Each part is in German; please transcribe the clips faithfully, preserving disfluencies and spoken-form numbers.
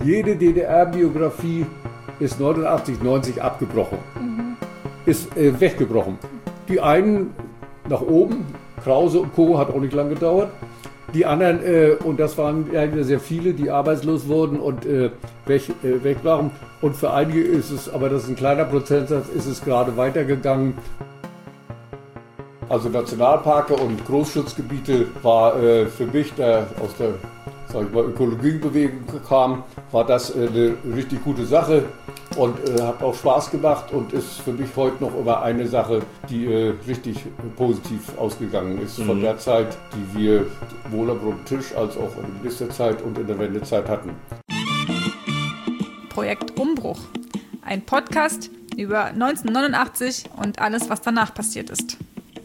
Jede D D R-Biografie ist neunundachtzig, neunzig abgebrochen. Mhm. Ist äh, weggebrochen. Die einen nach oben, Krause und Co. hat auch nicht lange gedauert. Die anderen, äh, und das waren ja sehr viele, die arbeitslos wurden und äh, weg, äh, weg waren. Und für einige ist es, aber das ist ein kleiner Prozentsatz, ist es gerade weitergegangen. Also Nationalparke und Großschutzgebiete war äh, für mich, der aus der sag ich mal, Ökologiebewegung kam, war das äh, eine richtig gute Sache und äh, hat auch Spaß gemacht und ist für mich heute noch immer eine Sache, die äh, richtig äh, positiv ausgegangen ist. Mhm. Von der Zeit, die wir wohl am runden Tisch als auch in der Ministerzeit und in der Wendezeit hatten. Projekt Umbruch. Ein Podcast über neunzehnhundertneunundachtzig und alles, was danach passiert ist.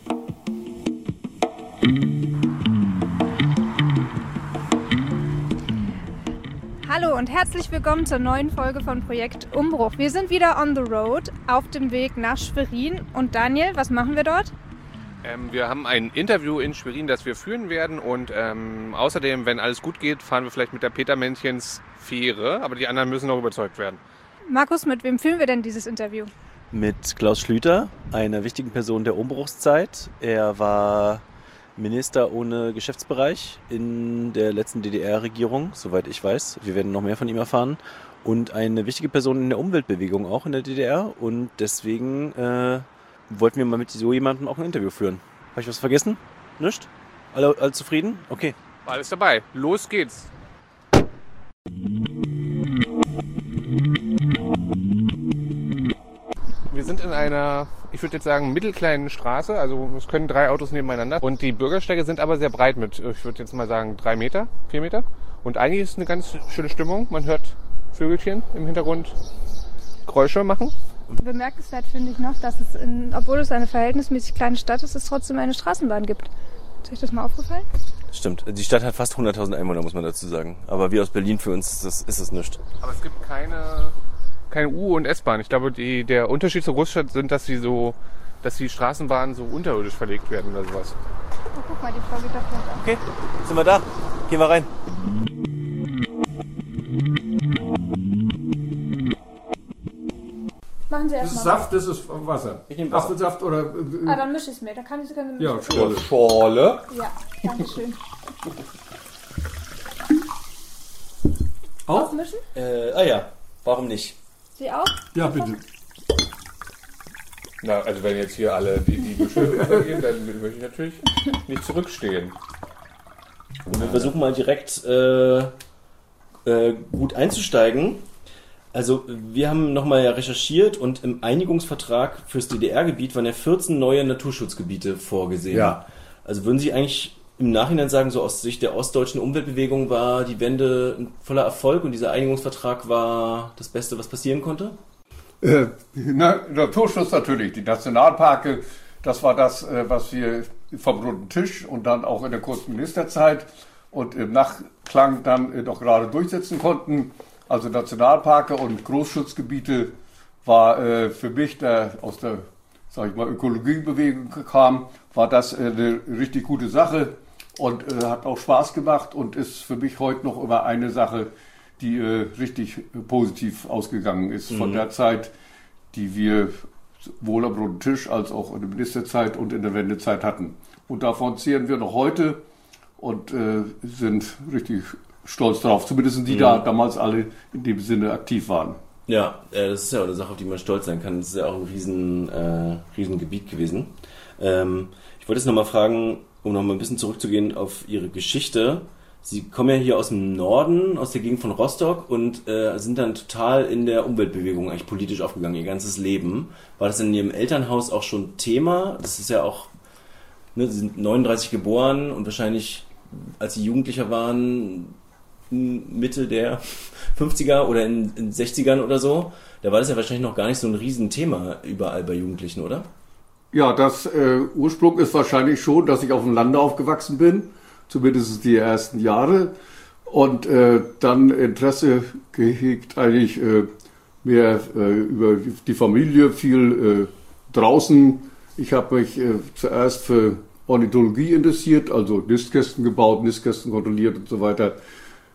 Hallo und herzlich willkommen zur neuen Folge von Projekt Umbruch. Wir sind wieder on the road, auf dem Weg nach Schwerin. Und Daniel, was machen wir dort? Ähm, wir haben ein Interview in Schwerin, das wir führen werden. Und ähm, außerdem, wenn alles gut geht, fahren wir vielleicht mit der Petermännchens Fähre. Aber die anderen müssen noch überzeugt werden. Markus, mit wem führen wir denn dieses Interview? Mit Klaus Schlüter, einer wichtigen Person der Umbruchszeit. Er war Minister ohne Geschäftsbereich in der letzten D D R-Regierung, soweit ich weiß. Wir werden noch mehr von ihm erfahren. Und eine wichtige Person in der Umweltbewegung auch in der D D R. Und deswegen äh, wollten wir mal mit so jemandem auch ein Interview führen. Habe ich was vergessen? Nicht? Alle, alle zufrieden? Okay. War alles dabei. Los geht's. Wir sind in einer, ich würde jetzt sagen, mittelkleinen Straße. Also es können drei Autos nebeneinander. Und die Bürgersteige sind aber sehr breit mit, ich würde jetzt mal sagen, drei Meter, vier Meter. Und eigentlich ist eine ganz schöne Stimmung. Man hört Vögelchen im Hintergrund Geräusche machen. Bemerkenswert finde ich noch, dass es, in, obwohl es eine verhältnismäßig kleine Stadt ist, es trotzdem eine Straßenbahn gibt. Ist euch das mal aufgefallen? Stimmt. Die Stadt hat fast hunderttausend Einwohner, muss man dazu sagen. Aber wir aus Berlin, für uns ist das, ist das nichts. Aber es gibt keine... keine U- und S-Bahn. Ich glaube, die, der Unterschied zur Großstadt sind, dass sie so, dass die Straßenbahnen so unterirdisch verlegt werden oder sowas. Oh, guck mal, die Frau geht doch gleich an. Okay, sind wir da? Gehen wir rein. Machen Sie Das erst ist mal. Saft, das ist Wasser. Ich nehme Wasser. Apfelsaft oder... Äh, Ah, dann mische ich es mir. Da kann ich sogar eine ja, Mischung. Schorle. Schorle. Ja, danke schön. Auch? Mischen? Äh, ah ja, warum nicht? Sie auch? Ja, bitte. Na, also wenn jetzt hier alle die, die Beschwörung vergehen, dann möchte ich natürlich nicht zurückstehen. Und wir versuchen mal direkt äh, äh, gut einzusteigen. Also wir haben nochmal ja recherchiert und im Einigungsvertrag fürs D D R-Gebiet waren ja vierzehn neue Naturschutzgebiete vorgesehen. Ja. Also würden Sie eigentlich im Nachhinein sagen, so aus Sicht der ostdeutschen Umweltbewegung war die Wende ein voller Erfolg und dieser Einigungsvertrag war das Beste, was passieren konnte? Äh, na, Naturschutz natürlich, die Nationalparke, das war das, äh, was wir vom runden Tisch und dann auch in der kurzen Ministerzeit und im Nachklang dann äh, doch gerade durchsetzen konnten. Also Nationalparke und Großschutzgebiete war äh, für mich, der aus der, sag ich mal, Ökologiebewegung kam, war das äh, eine richtig gute Sache und äh, hat auch Spaß gemacht und ist für mich heute noch immer eine Sache, die äh, richtig äh, positiv ausgegangen ist. Mhm. Von der Zeit, die wir wohl am runden Tisch als auch in der Ministerzeit und in der Wendezeit hatten. Und davon zehren wir noch heute und äh, sind richtig stolz drauf. Zumindest die, mhm. da damals alle in dem Sinne aktiv waren. Ja, äh, das ist ja auch eine Sache, auf die man stolz sein kann. Das ist ja auch ein riesen, äh, riesen Gebiet gewesen. Ähm, ich wollte jetzt nochmal fragen, um nochmal ein bisschen zurückzugehen auf Ihre Geschichte. Sie kommen ja hier aus dem Norden, aus der Gegend von Rostock und äh, sind dann total in der Umweltbewegung eigentlich politisch aufgegangen, Ihr ganzes Leben. War das in Ihrem Elternhaus auch schon Thema? Das ist ja auch, ne, Sie sind neununddreißig geboren und wahrscheinlich, als Sie Jugendlicher waren, Mitte der fünfziger oder in den sechzigern oder so, da war das ja wahrscheinlich noch gar nicht so ein Riesenthema überall bei Jugendlichen, oder? Ja, das äh, Ursprung ist wahrscheinlich schon, dass ich auf dem Lande aufgewachsen bin, zumindest die ersten Jahre. Und äh, dann Interesse gehegt eigentlich äh, mehr äh, über die Familie, viel äh, draußen. Ich habe mich äh, zuerst für Ornithologie interessiert, also Nistkästen gebaut, Nistkästen kontrolliert und so weiter.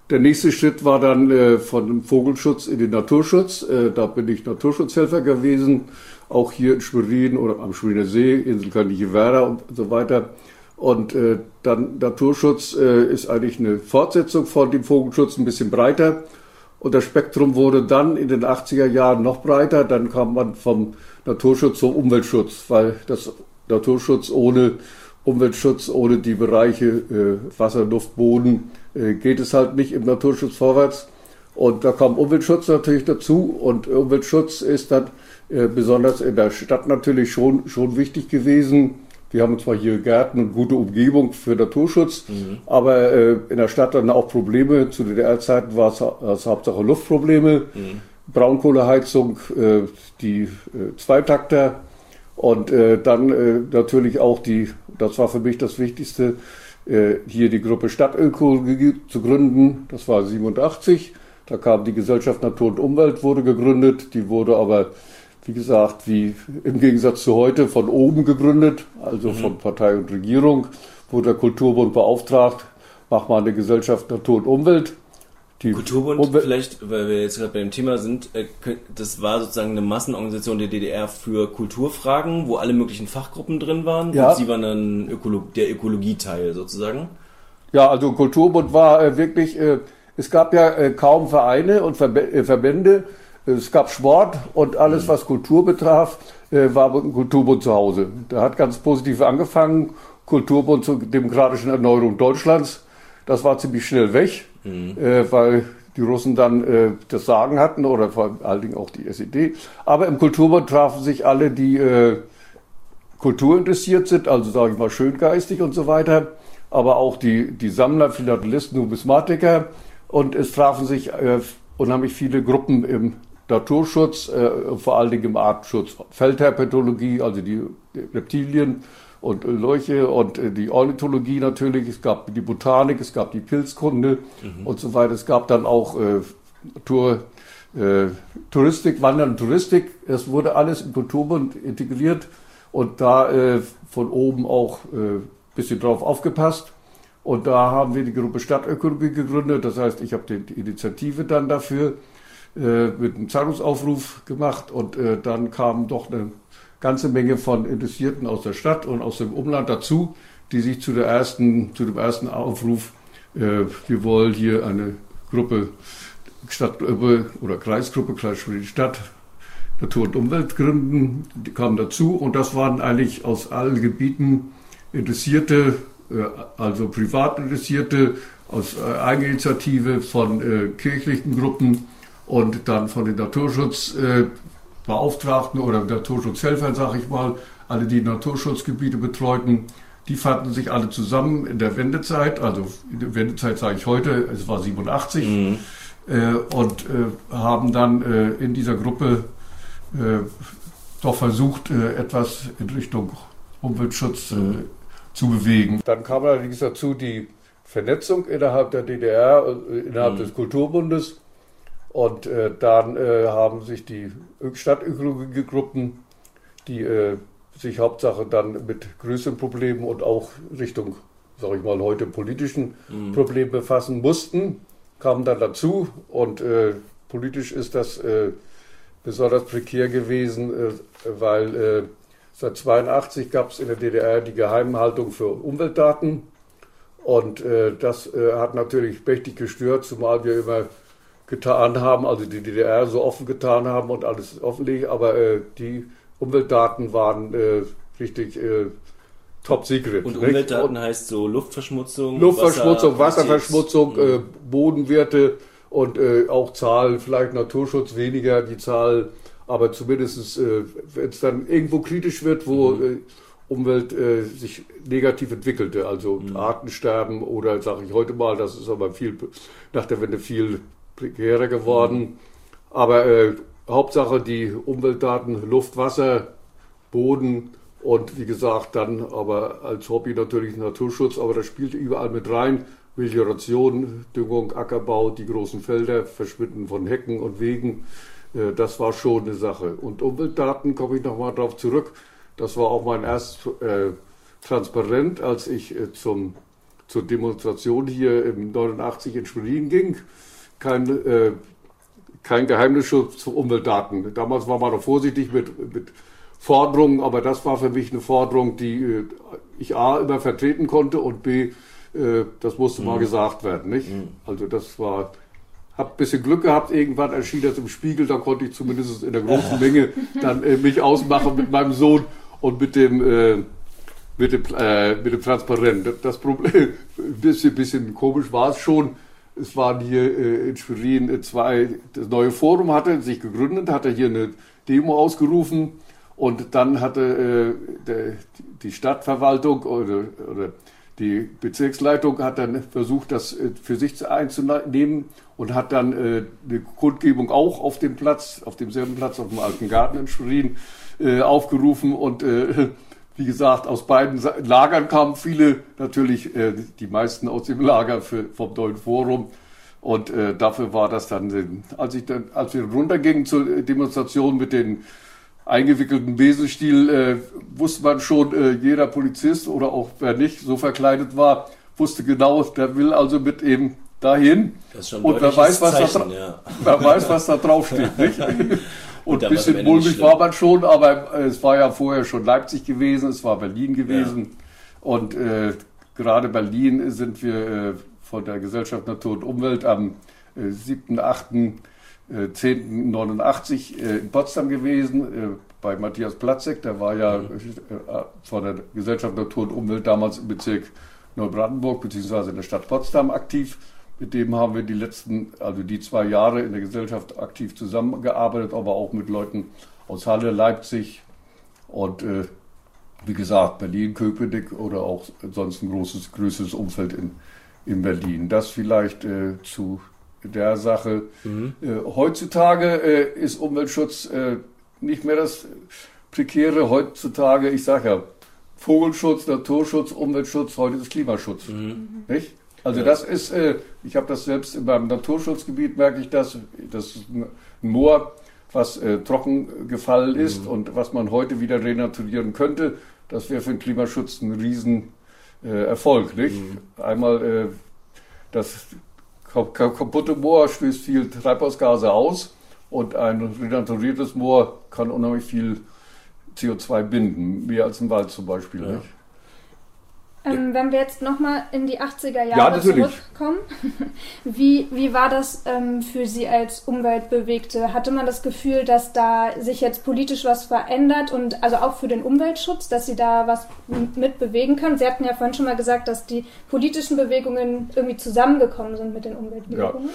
Der nächste Schritt war dann äh, von dem Vogelschutz in den Naturschutz. Äh, da bin ich Naturschutzhelfer gewesen, auch hier in Schwerin oder am Schweriner See, Insel Königliche Werra und so weiter. Und äh, dann Naturschutz äh, ist eigentlich eine Fortsetzung von dem Vogelschutz, ein bisschen breiter. Und das Spektrum wurde dann in den achtziger Jahren noch breiter. Dann kam man vom Naturschutz zum Umweltschutz, weil das Naturschutz ohne Umweltschutz, ohne die Bereiche äh, Wasser, Luft, Boden, äh, geht es halt nicht im Naturschutz vorwärts. Und da kam Umweltschutz natürlich dazu. Und Umweltschutz ist dann äh, besonders in der Stadt natürlich schon, schon wichtig gewesen. Wir haben zwar hier Gärten und gute Umgebung für Naturschutz, mhm. aber äh, in der Stadt dann auch Probleme. Zu D D R-Zeiten war es, es Hauptsache Luftprobleme, mhm. Braunkohleheizung, äh, die äh, Zweitakter. Und äh, dann äh, natürlich auch die, das war für mich das Wichtigste, äh, hier die Gruppe Stadtökologie zu gründen. Das war siebenundachtzig. Da kam die Gesellschaft Natur und Umwelt, wurde gegründet. Die wurde aber, wie gesagt, wie im Gegensatz zu heute von oben gegründet, also mhm. von Partei und Regierung, wurde der Kulturbund beauftragt, mach mal eine Gesellschaft Natur und Umwelt. Die Kulturbund, Umwelt vielleicht, weil wir jetzt gerade bei dem Thema sind, das war sozusagen eine Massenorganisation der D D R für Kulturfragen, wo alle möglichen Fachgruppen drin waren. Ja. Und Sie waren dann Ökolo- der Ökologieteil sozusagen. Ja, also Kulturbund war äh, wirklich, äh, es gab ja äh, kaum Vereine und Verb- äh, Verbände, es gab Sport und alles, mhm. was Kultur betraf, äh, war im Kulturbund zu Hause. Da hat ganz positiv angefangen, Kulturbund zur demokratischen Erneuerung Deutschlands. Das war ziemlich schnell weg. Mhm. Äh, weil die Russen dann äh, das Sagen hatten oder vor allen Dingen auch die S E D. Aber im Kulturbund trafen sich alle, die äh, Kultur interessiert sind, also sage ich mal schöngeistig und so weiter, aber auch die, die Sammler, Philatelisten, Numismatiker, und es trafen sich äh, unheimlich viele Gruppen im Naturschutz, äh, vor allen Dingen im Artenschutz, Feldherpetologie, also die Reptilien und Leuche und die Ornithologie natürlich, es gab die Botanik, es gab die Pilzkunde mhm. und so weiter. Es gab dann auch äh, Tour, äh, Touristik, Wandern und Touristik. Es wurde alles im Kulturbund integriert und da äh, von oben auch ein äh, bisschen drauf aufgepasst. Und da haben wir die Gruppe Stadtökologie gegründet. Das heißt, ich habe die, die Initiative dann dafür äh, mit einem Zeitungsaufruf gemacht und äh, dann kam doch eine ganze Menge von Interessierten aus der Stadt und aus dem Umland dazu, die sich zu der ersten, zu dem ersten Aufruf, äh, wir wollen hier eine Gruppe, Stadtgruppe oder Kreisgruppe, Kreis Schwerin-Stadt, Natur und Umwelt gründen, die kamen dazu und das waren eigentlich aus allen Gebieten Interessierte, äh, also privat Interessierte, aus äh, Eigeninitiative von äh, kirchlichen Gruppen und dann von den Naturschutz äh, Beauftragten oder Naturschutzhelfern, sage ich mal, alle, die Naturschutzgebiete betreuten, die fanden sich alle zusammen in der Wendezeit, also in der Wendezeit sage ich heute, es war siebenundachtzig, mhm. äh, und äh, haben dann äh, in dieser Gruppe äh, doch versucht, äh, etwas in Richtung Umweltschutz äh, zu bewegen. Dann kam allerdings dazu die Vernetzung innerhalb der D D R, äh, innerhalb mhm. des Kulturbundes. Und äh, dann äh, haben sich die Stadtökologie-Gruppen, die äh, sich Hauptsache dann mit größeren Problemen und auch Richtung, sage ich mal, heute politischen mhm. Problemen befassen mussten, kamen dann dazu. Und äh, politisch ist das äh, besonders prekär gewesen, äh, weil äh, seit zweiundachtzig gab es in der D D R die Geheimhaltung für Umweltdaten. Und äh, das äh, hat natürlich mächtig gestört, zumal wir immer getan haben, also die D D R so offen getan haben und alles offenlegen, aber äh, die Umweltdaten waren äh, richtig äh, top secret. Und Umweltdaten und heißt so Luftverschmutzung? Luftverschmutzung, Wasser, Wasserverschmutzung, mhm. äh, Bodenwerte und äh, auch Zahl, vielleicht Naturschutz weniger, die Zahl, aber zumindest, äh, wenn es dann irgendwo kritisch wird, wo mhm. äh, Umwelt äh, sich negativ entwickelte, also mhm. Artensterben oder, sage ich heute mal, das ist aber viel nach der Wende viel prekärer geworden. Mhm. Aber äh, Hauptsache die Umweltdaten, Luft, Wasser, Boden und wie gesagt dann aber als Hobby natürlich Naturschutz, aber das spielt überall mit rein. Melioration, Düngung, Ackerbau, die großen Felder, Verschwinden von Hecken und Wegen, äh, das war schon eine Sache. Und Umweltdaten, komme ich nochmal drauf zurück, das war auch mein erstes äh, Transparent, als ich äh, zum zur Demonstration hier im neunundachtzig in Schwerin ging. Kein, äh, kein Geheimnisschutz zu Umweltdaten. Damals war man noch vorsichtig mit, mit Forderungen, aber das war für mich eine Forderung, die äh, ich A immer vertreten konnte und B, äh, das musste mhm. mal gesagt werden. Nicht? Mhm. Also das war, hab ein bisschen Glück gehabt, irgendwann erschien das im Spiegel, da konnte ich zumindest in der großen Menge dann äh, mich ausmachen mit meinem Sohn und mit dem, äh, mit dem, äh, mit dem Transparent. Das Problem, ein bisschen, bisschen komisch war es schon. Es waren hier äh, in Schwerin äh, zwei, das neue Forum hatte sich gegründet, hatte hier eine Demo ausgerufen und dann hatte äh, der, die Stadtverwaltung oder, oder die Bezirksleitung hat dann versucht, das äh, für sich einzunehmen und hat dann äh, eine Kundgebung auch auf dem Platz, auf demselben Platz, auf dem Alten Garten in Schwerin äh, aufgerufen und äh, wie gesagt, aus beiden Lagern kamen viele, natürlich äh, die meisten aus dem Lager für, vom neuen Forum. Und äh, dafür war das dann, als, ich dann, als wir runtergingen zur Demonstration mit den eingewickelten Besenstiel, äh, wusste man schon, äh, jeder Polizist oder auch wer nicht so verkleidet war, wusste genau, der will also mit eben dahin. Das ist schon ein und wer weiß, was Zeichen, da, ja. wer weiß, was da draufsteht. Nicht? Und ein bisschen mulmig war man schon, aber es war ja vorher schon Leipzig gewesen, es war Berlin gewesen. Ja. Und äh, gerade Berlin sind wir äh, von der Gesellschaft Natur und Umwelt am äh, siebten achten zehnten neunundachtzig äh, in Potsdam gewesen, äh, bei Matthias Platzek. Der war ja mhm. äh, von der Gesellschaft Natur und Umwelt damals im Bezirk Neubrandenburg bzw. in der Stadt Potsdam aktiv. Mit dem haben wir die letzten, also die zwei Jahre in der Gesellschaft aktiv zusammengearbeitet, aber auch mit Leuten aus Halle, Leipzig und äh, wie gesagt Berlin, Köpenick oder auch sonst ein großes, größeres Umfeld in, in Berlin. Das vielleicht äh, zu der Sache. Mhm. Äh, heutzutage äh, ist Umweltschutz äh, nicht mehr das Prekäre. Heutzutage, ich sage ja, Vogelschutz, Naturschutz, Umweltschutz, heute ist Klimaschutz. Mhm. Nicht? Also das ist, äh, ich habe das selbst in meinem Naturschutzgebiet, merke ich das, das ist ein Moor, was äh, trocken gefallen ist mhm. und was man heute wieder renaturieren könnte. Das wäre für den Klimaschutz ein riesen äh, Erfolg. Nicht? Mhm. Einmal äh, das kaputte Moor stößt viel Treibhausgase aus und ein renaturiertes Moor kann unheimlich viel C O zwei binden, mehr als ein Wald zum Beispiel. Ja. Nicht? Ähm, wenn wir jetzt nochmal in die achtziger Jahre ja, zurückkommen, wie, wie war das ähm, für Sie als Umweltbewegte? Hatte man das Gefühl, dass da sich jetzt politisch was verändert und also auch für den Umweltschutz, dass Sie da was mit bewegen können? Sie hatten ja vorhin schon mal gesagt, dass die politischen Bewegungen irgendwie zusammengekommen sind mit den Umweltbewegungen.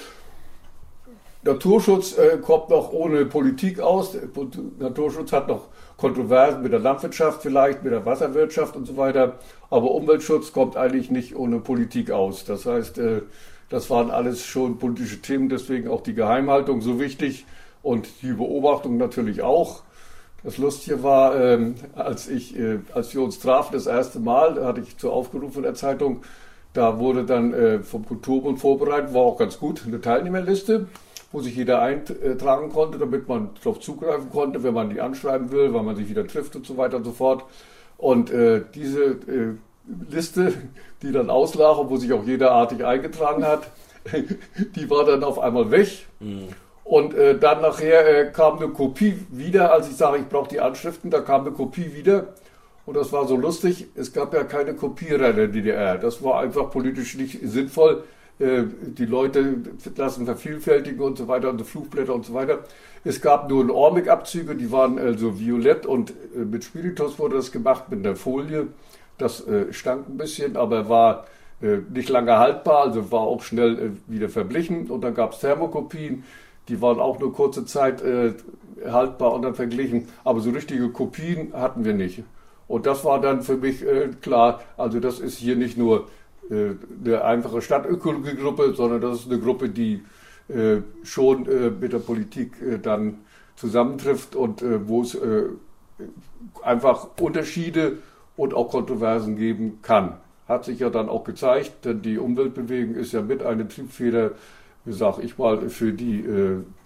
Ja. Naturschutz äh, kommt noch ohne Politik aus. Naturschutz hat noch Kontroversen mit der Landwirtschaft vielleicht, mit der Wasserwirtschaft und so weiter. Aber Umweltschutz kommt eigentlich nicht ohne Politik aus. Das heißt, äh, das waren alles schon politische Themen, deswegen auch die Geheimhaltung so wichtig und die Beobachtung natürlich auch. Das Lustige war, ähm, als ich, äh, als wir uns trafen das erste Mal, da hatte ich zu aufgerufen in der Zeitung, da wurde dann äh, vom Kulturbund vorbereitet, war auch ganz gut, eine Teilnehmerliste, wo sich jeder eintragen konnte, damit man darauf zugreifen konnte, wenn man die anschreiben will, weil man sich wieder trifft und so weiter und so fort. Und äh, diese äh, Liste, die dann auslag und wo sich auch jeder artig eingetragen hat, die war dann auf einmal weg. Mhm. Und äh, dann nachher äh, kam eine Kopie wieder, als ich sage, ich brauche die Anschriften, da kam eine Kopie wieder. Und das war so lustig, es gab ja keine Kopierer in der D D R. Das war einfach politisch nicht sinnvoll. Die Leute lassen vervielfältigen und so weiter und so Flugblätter und so weiter. Es gab nur Ohrmig-Abzüge, die waren also violett und mit Spiritus wurde das gemacht, mit einer Folie. Das äh, stank ein bisschen, aber war äh, nicht lange haltbar, also war auch schnell äh, wieder verblichen. Und dann gab es Thermokopien, die waren auch nur kurze Zeit äh, haltbar und dann verglichen. Aber so richtige Kopien hatten wir nicht. Und das war dann für mich äh, klar, also das ist hier nicht nur eine einfache Stadtökologie-Gruppe, sondern das ist eine Gruppe, die äh, schon äh, mit der Politik äh, dann zusammentrifft und äh, wo es äh, einfach Unterschiede und auch Kontroversen geben kann. Hat sich ja dann auch gezeigt, denn die Umweltbewegung ist ja mit eine Triebfeder, sag ich mal, für die, äh,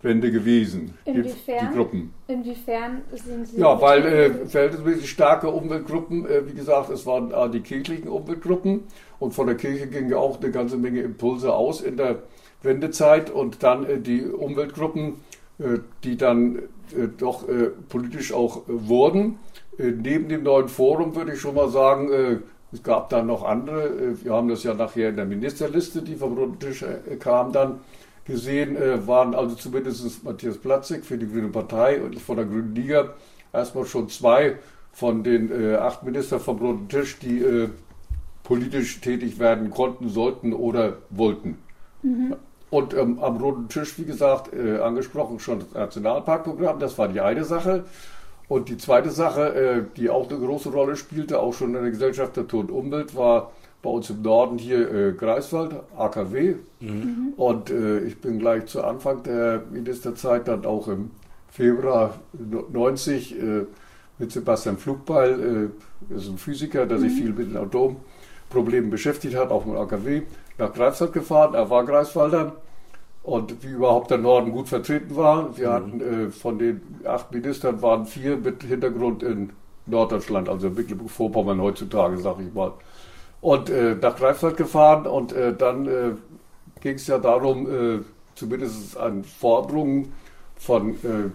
Wende gewesen. Inwiefern? Die Gruppen. Inwiefern sind sie? Ja, weil äh, verhältnismäßig starke Umweltgruppen, äh, wie gesagt, es waren äh, die kirchlichen Umweltgruppen und von der Kirche ging ja auch eine ganze Menge Impulse aus in der Wendezeit und dann äh, die Umweltgruppen, äh, die dann äh, doch äh, politisch auch äh, wurden. Äh, neben dem neuen Forum würde ich schon mal sagen, äh, es gab dann noch andere, äh, wir haben das ja nachher in der Ministerliste, die vom runden Tisch äh, kam dann, gesehen, äh, waren also zumindest Matthias Platzig für die Grüne Partei und von der Grünen Liga erstmal schon zwei von den äh, acht Ministern vom Runden Tisch, die äh, politisch tätig werden konnten, sollten oder wollten. Mhm. Und ähm, am Runden Tisch, wie gesagt, äh, angesprochen schon das Nationalparkprogramm, das war die eine Sache. Und die zweite Sache, äh, die auch eine große Rolle spielte, auch schon in der Gesellschaft Natur und Umwelt, war bei uns im Norden hier äh, Greifswald, A K W. Mhm. Und äh, ich bin gleich zu Anfang der Ministerzeit dann auch im Februar neunzig äh, mit Sebastian Flugbeil, äh, ist ein Physiker, der mhm. sich viel mit den Atomproblemen beschäftigt hat, auch mit A K W, nach Greifswald gefahren. Er war Greifswalder und wie überhaupt der Norden gut vertreten war. Wir mhm. hatten äh, von den acht Ministern waren vier mit Hintergrund in Norddeutschland, also Mecklenburg-Vorpommern heutzutage, sag ich mal. Und äh, nach Greifswald gefahren und äh, dann äh, ging es ja darum, äh, zumindest an Forderungen von,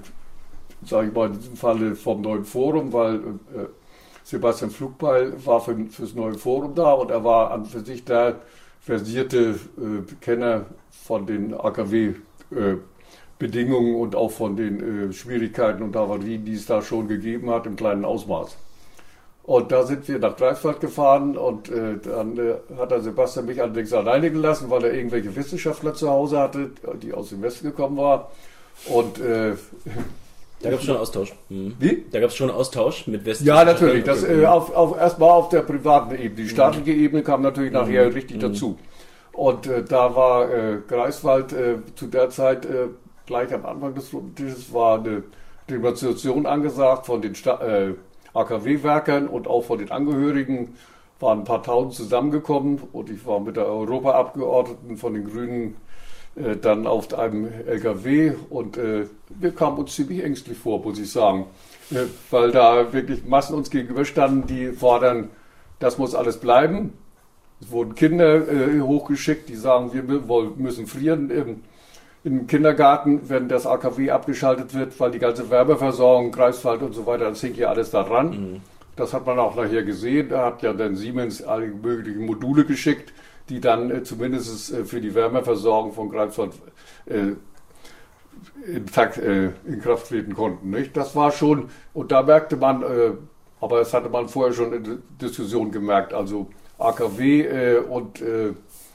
äh, sage ich mal in diesem Falle vom neuen Forum, weil äh, Sebastian Flugbeil war für, für das neue Forum da und er war an für sich der versierte äh, Kenner von den A K W-Bedingungen äh, und auch von den äh, Schwierigkeiten und Havarien, die es da schon gegeben hat im kleinen Ausmaß. Und da sind wir nach Greifswald gefahren und äh, dann äh, hat der Sebastian mich allerdings alleine gelassen, weil er irgendwelche Wissenschaftler zu Hause hatte, die aus dem Westen gekommen waren. Und äh, da gab es schon einen Austausch. Mhm. Wie? Da gab es schon einen Austausch mit Westen. Ja, natürlich. Das, äh, auf, auf, erstmal auf der privaten Ebene. Die staatliche mhm. Ebene kam natürlich mhm. nachher richtig mhm. dazu. Und äh, da war äh, Greifswald äh, zu der Zeit, äh, gleich am Anfang des Tisches, war eine Demonstration angesagt von den Sta äh, A K W-Werkern und auch von den Angehörigen, waren ein paar Tausend zusammengekommen und ich war mit der Europaabgeordneten von den Grünen äh, dann auf einem L K W und äh, wir kamen uns ziemlich ängstlich vor, muss ich sagen, äh, weil da wirklich Massen uns gegenüberstanden, die fordern, das muss alles bleiben. Es wurden Kinder äh, hochgeschickt, die sagen, wir wollen, müssen frieren im, im Kindergarten, wenn das A K W abgeschaltet wird, weil die ganze Wärmeversorgung, Greifswald und so weiter, das hängt ja alles da dran. Mhm. Das hat man auch nachher gesehen. Da hat ja dann Siemens alle möglichen Module geschickt, die dann äh, zumindest äh, für die Wärmeversorgung von Greifswald äh, in, Takt, äh, in Kraft treten konnten. Nicht? Das war schon, und da merkte man, äh, aber das hatte man vorher schon in der Diskussion gemerkt, also A K W äh, und äh,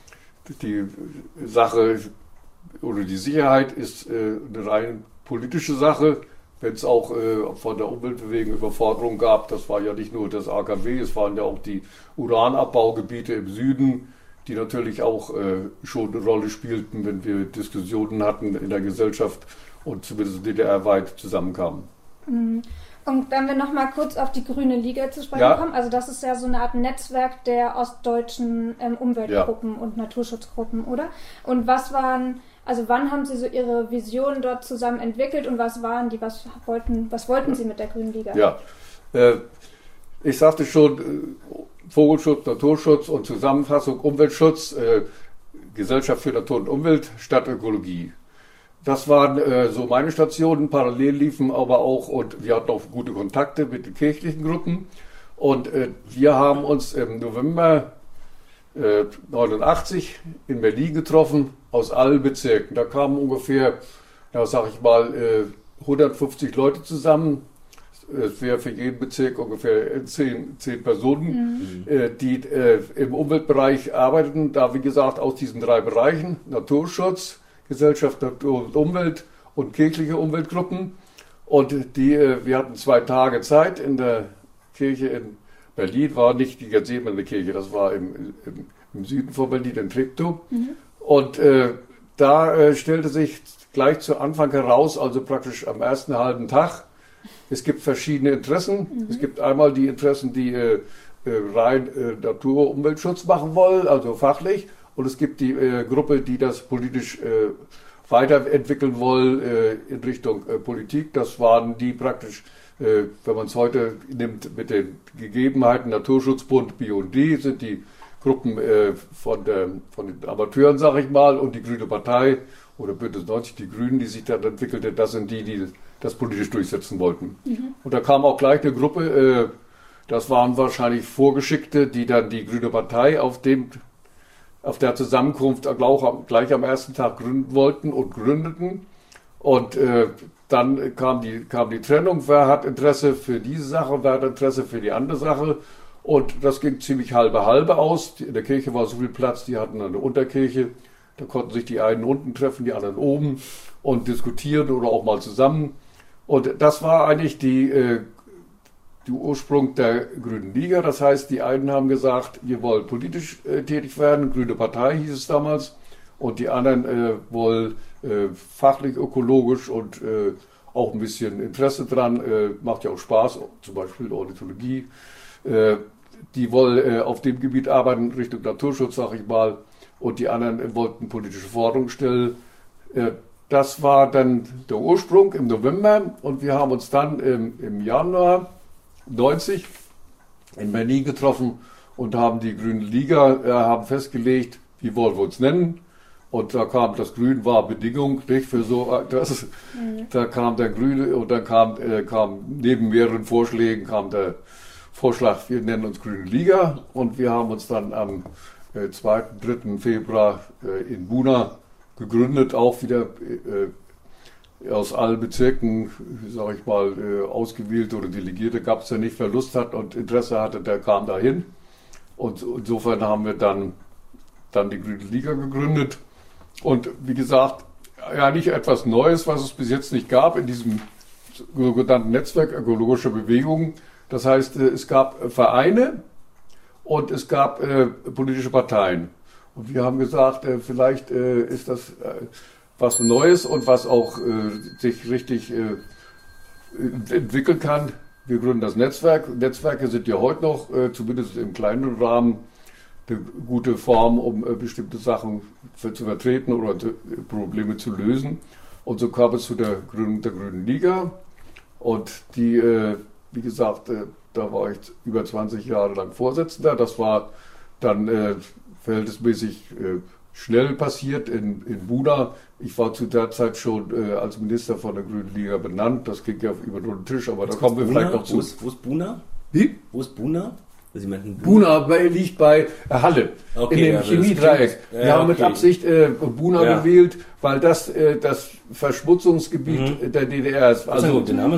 die Sache oder die Sicherheit ist äh, eine rein politische Sache. Wenn es auch äh, von der Umweltbewegung Überforderung gab, das war ja nicht nur das A K W, es waren ja auch die Uranabbaugebiete im Süden, die natürlich auch äh, schon eine Rolle spielten, wenn wir Diskussionen hatten in der Gesellschaft und zumindest D D R-weit zusammenkamen. Mhm. Und wenn wir noch mal kurz auf die Grüne Liga zu sprechen ja. kommen, also das ist ja so eine Art Netzwerk der ostdeutschen ähm, Umweltgruppen ja. und Naturschutzgruppen, oder? Und was waren, also wann haben Sie so Ihre Vision dort zusammen entwickelt und was waren die, was wollten, was wollten Sie mit der Grünen Liga? Ja, äh, ich sagte schon, äh, Vogelschutz, Naturschutz und Zusammenfassung Umweltschutz, äh, Gesellschaft für Natur und Umwelt, Stadtökologie. Das waren äh, so meine Stationen, parallel liefen aber auch, und wir hatten auch gute Kontakte mit den kirchlichen Gruppen. Und äh, wir haben uns im November äh, neunundachtzig in Berlin getroffen, aus allen Bezirken. Da kamen ungefähr, ja, sag ich mal, äh, hundertfünfzig Leute zusammen. Es wäre für jeden Bezirk ungefähr zehn, zehn Personen, mhm. äh, die äh, im Umweltbereich arbeiteten. Da, wie gesagt, aus diesen drei Bereichen, Naturschutz, Gesellschaft Natur und Umwelt und kirchliche Umweltgruppen. Und die, wir hatten zwei Tage Zeit in der Kirche in Berlin, war nicht die Gethsemane Kirche, das war im, im, im Süden von Berlin, in Treptow. Mhm. Und äh, da äh, stellte sich gleich zu Anfang heraus, also praktisch am ersten halben Tag, es gibt verschiedene Interessen. Mhm. Es gibt einmal die Interessen, die äh, rein äh, Natur- und Umweltschutz machen wollen, also fachlich. Und es gibt die äh, Gruppe, die das politisch äh, weiterentwickeln wollen äh, in Richtung äh, Politik. Das waren die praktisch, äh, wenn man es heute nimmt, mit den Gegebenheiten Naturschutzbund, B U N D, sind die Gruppen äh, von, der, von den Amateuren, sage ich mal, und die Grüne Partei oder Bündnis neunzig, die Grünen, die sich dann entwickelte, das sind die, die das politisch durchsetzen wollten. Mhm. Und da kam auch gleich eine Gruppe, äh, das waren wahrscheinlich Vorgeschickte, die dann die Grüne Partei auf dem auf der Zusammenkunft gleich am ersten Tag gründen wollten und gründeten. Und äh, dann kam die, kam die Trennung, wer hat Interesse für diese Sache, wer hat Interesse für die andere Sache. Und das ging ziemlich halbe halbe aus. In der Kirche war so viel Platz, die hatten eine Unterkirche. Da konnten sich die einen unten treffen, die anderen oben und diskutieren oder auch mal zusammen. Und das war eigentlich die, äh, die Ursprung der Grünen Liga. Das heißt, die einen haben gesagt, wir wollen politisch äh, tätig werden, Grüne Partei hieß es damals, und die anderen äh, wollen äh, fachlich, ökologisch und äh, auch ein bisschen Interesse dran, äh, macht ja auch Spaß, zum Beispiel Ornithologie. Äh, die wollen äh, auf dem Gebiet arbeiten, Richtung Naturschutz, sag ich mal, und die anderen äh, wollten politische Forderungen stellen. Äh, das war dann der Ursprung im November, und wir haben uns dann im, im Januar neunzig in Berlin getroffen und haben die Grüne Liga äh, haben festgelegt, wie wollen wir uns nennen. Und da kam das Grün war Bedingung nicht für so das. Mhm. Da kam der Grüne und dann kam, äh, kam neben mehreren Vorschlägen kam der Vorschlag, wir nennen uns Grüne Liga, und wir haben uns dann am äh, zweiten, dritten Februar äh, in Buna gegründet, auch wieder äh, aus allen Bezirken, sage ich mal, äh, ausgewählte oder Delegierte gab es, der nicht Verlust hat und Interesse hatte, der kam dahin. Und insofern haben wir dann, dann die Grüne Liga gegründet. Und wie gesagt, ja, nicht etwas Neues, was es bis jetzt nicht gab in diesem sogenannten Netzwerk ökologischer Bewegungen. Das heißt, äh, es gab Vereine und es gab äh, politische Parteien. Und wir haben gesagt, äh, vielleicht äh, ist das äh, was Neues und was auch äh, sich richtig äh, entwickeln kann. Wir gründen das Netzwerk. Netzwerke sind ja heute noch, äh, zumindest im kleinen Rahmen, eine gute Form, um äh, bestimmte Sachen für, zu vertreten oder äh, Probleme zu lösen. Und so kam es zu der Gründung der Grünen Liga. Und die, äh, wie gesagt, äh, da war ich über zwanzig Jahre lang Vorsitzender. Das war dann äh, verhältnismäßig äh, schnell passiert in, in Buna. Ich war zu der Zeit schon äh, als Minister von der Grünen Liga benannt. Das ging ja über den Tisch, aber da kommen wir Buna? vielleicht noch zu. Wo ist, wo ist Buna? Wie? Wo ist Buna? Sie meinten Buna, Buna liegt bei Halle, okay, in dem ja, Chemiedreieck. Ja, wir haben okay. mit Absicht äh, Buna ja. gewählt, weil das äh, das Verschmutzungsgebiet mhm. der D D R ist. Also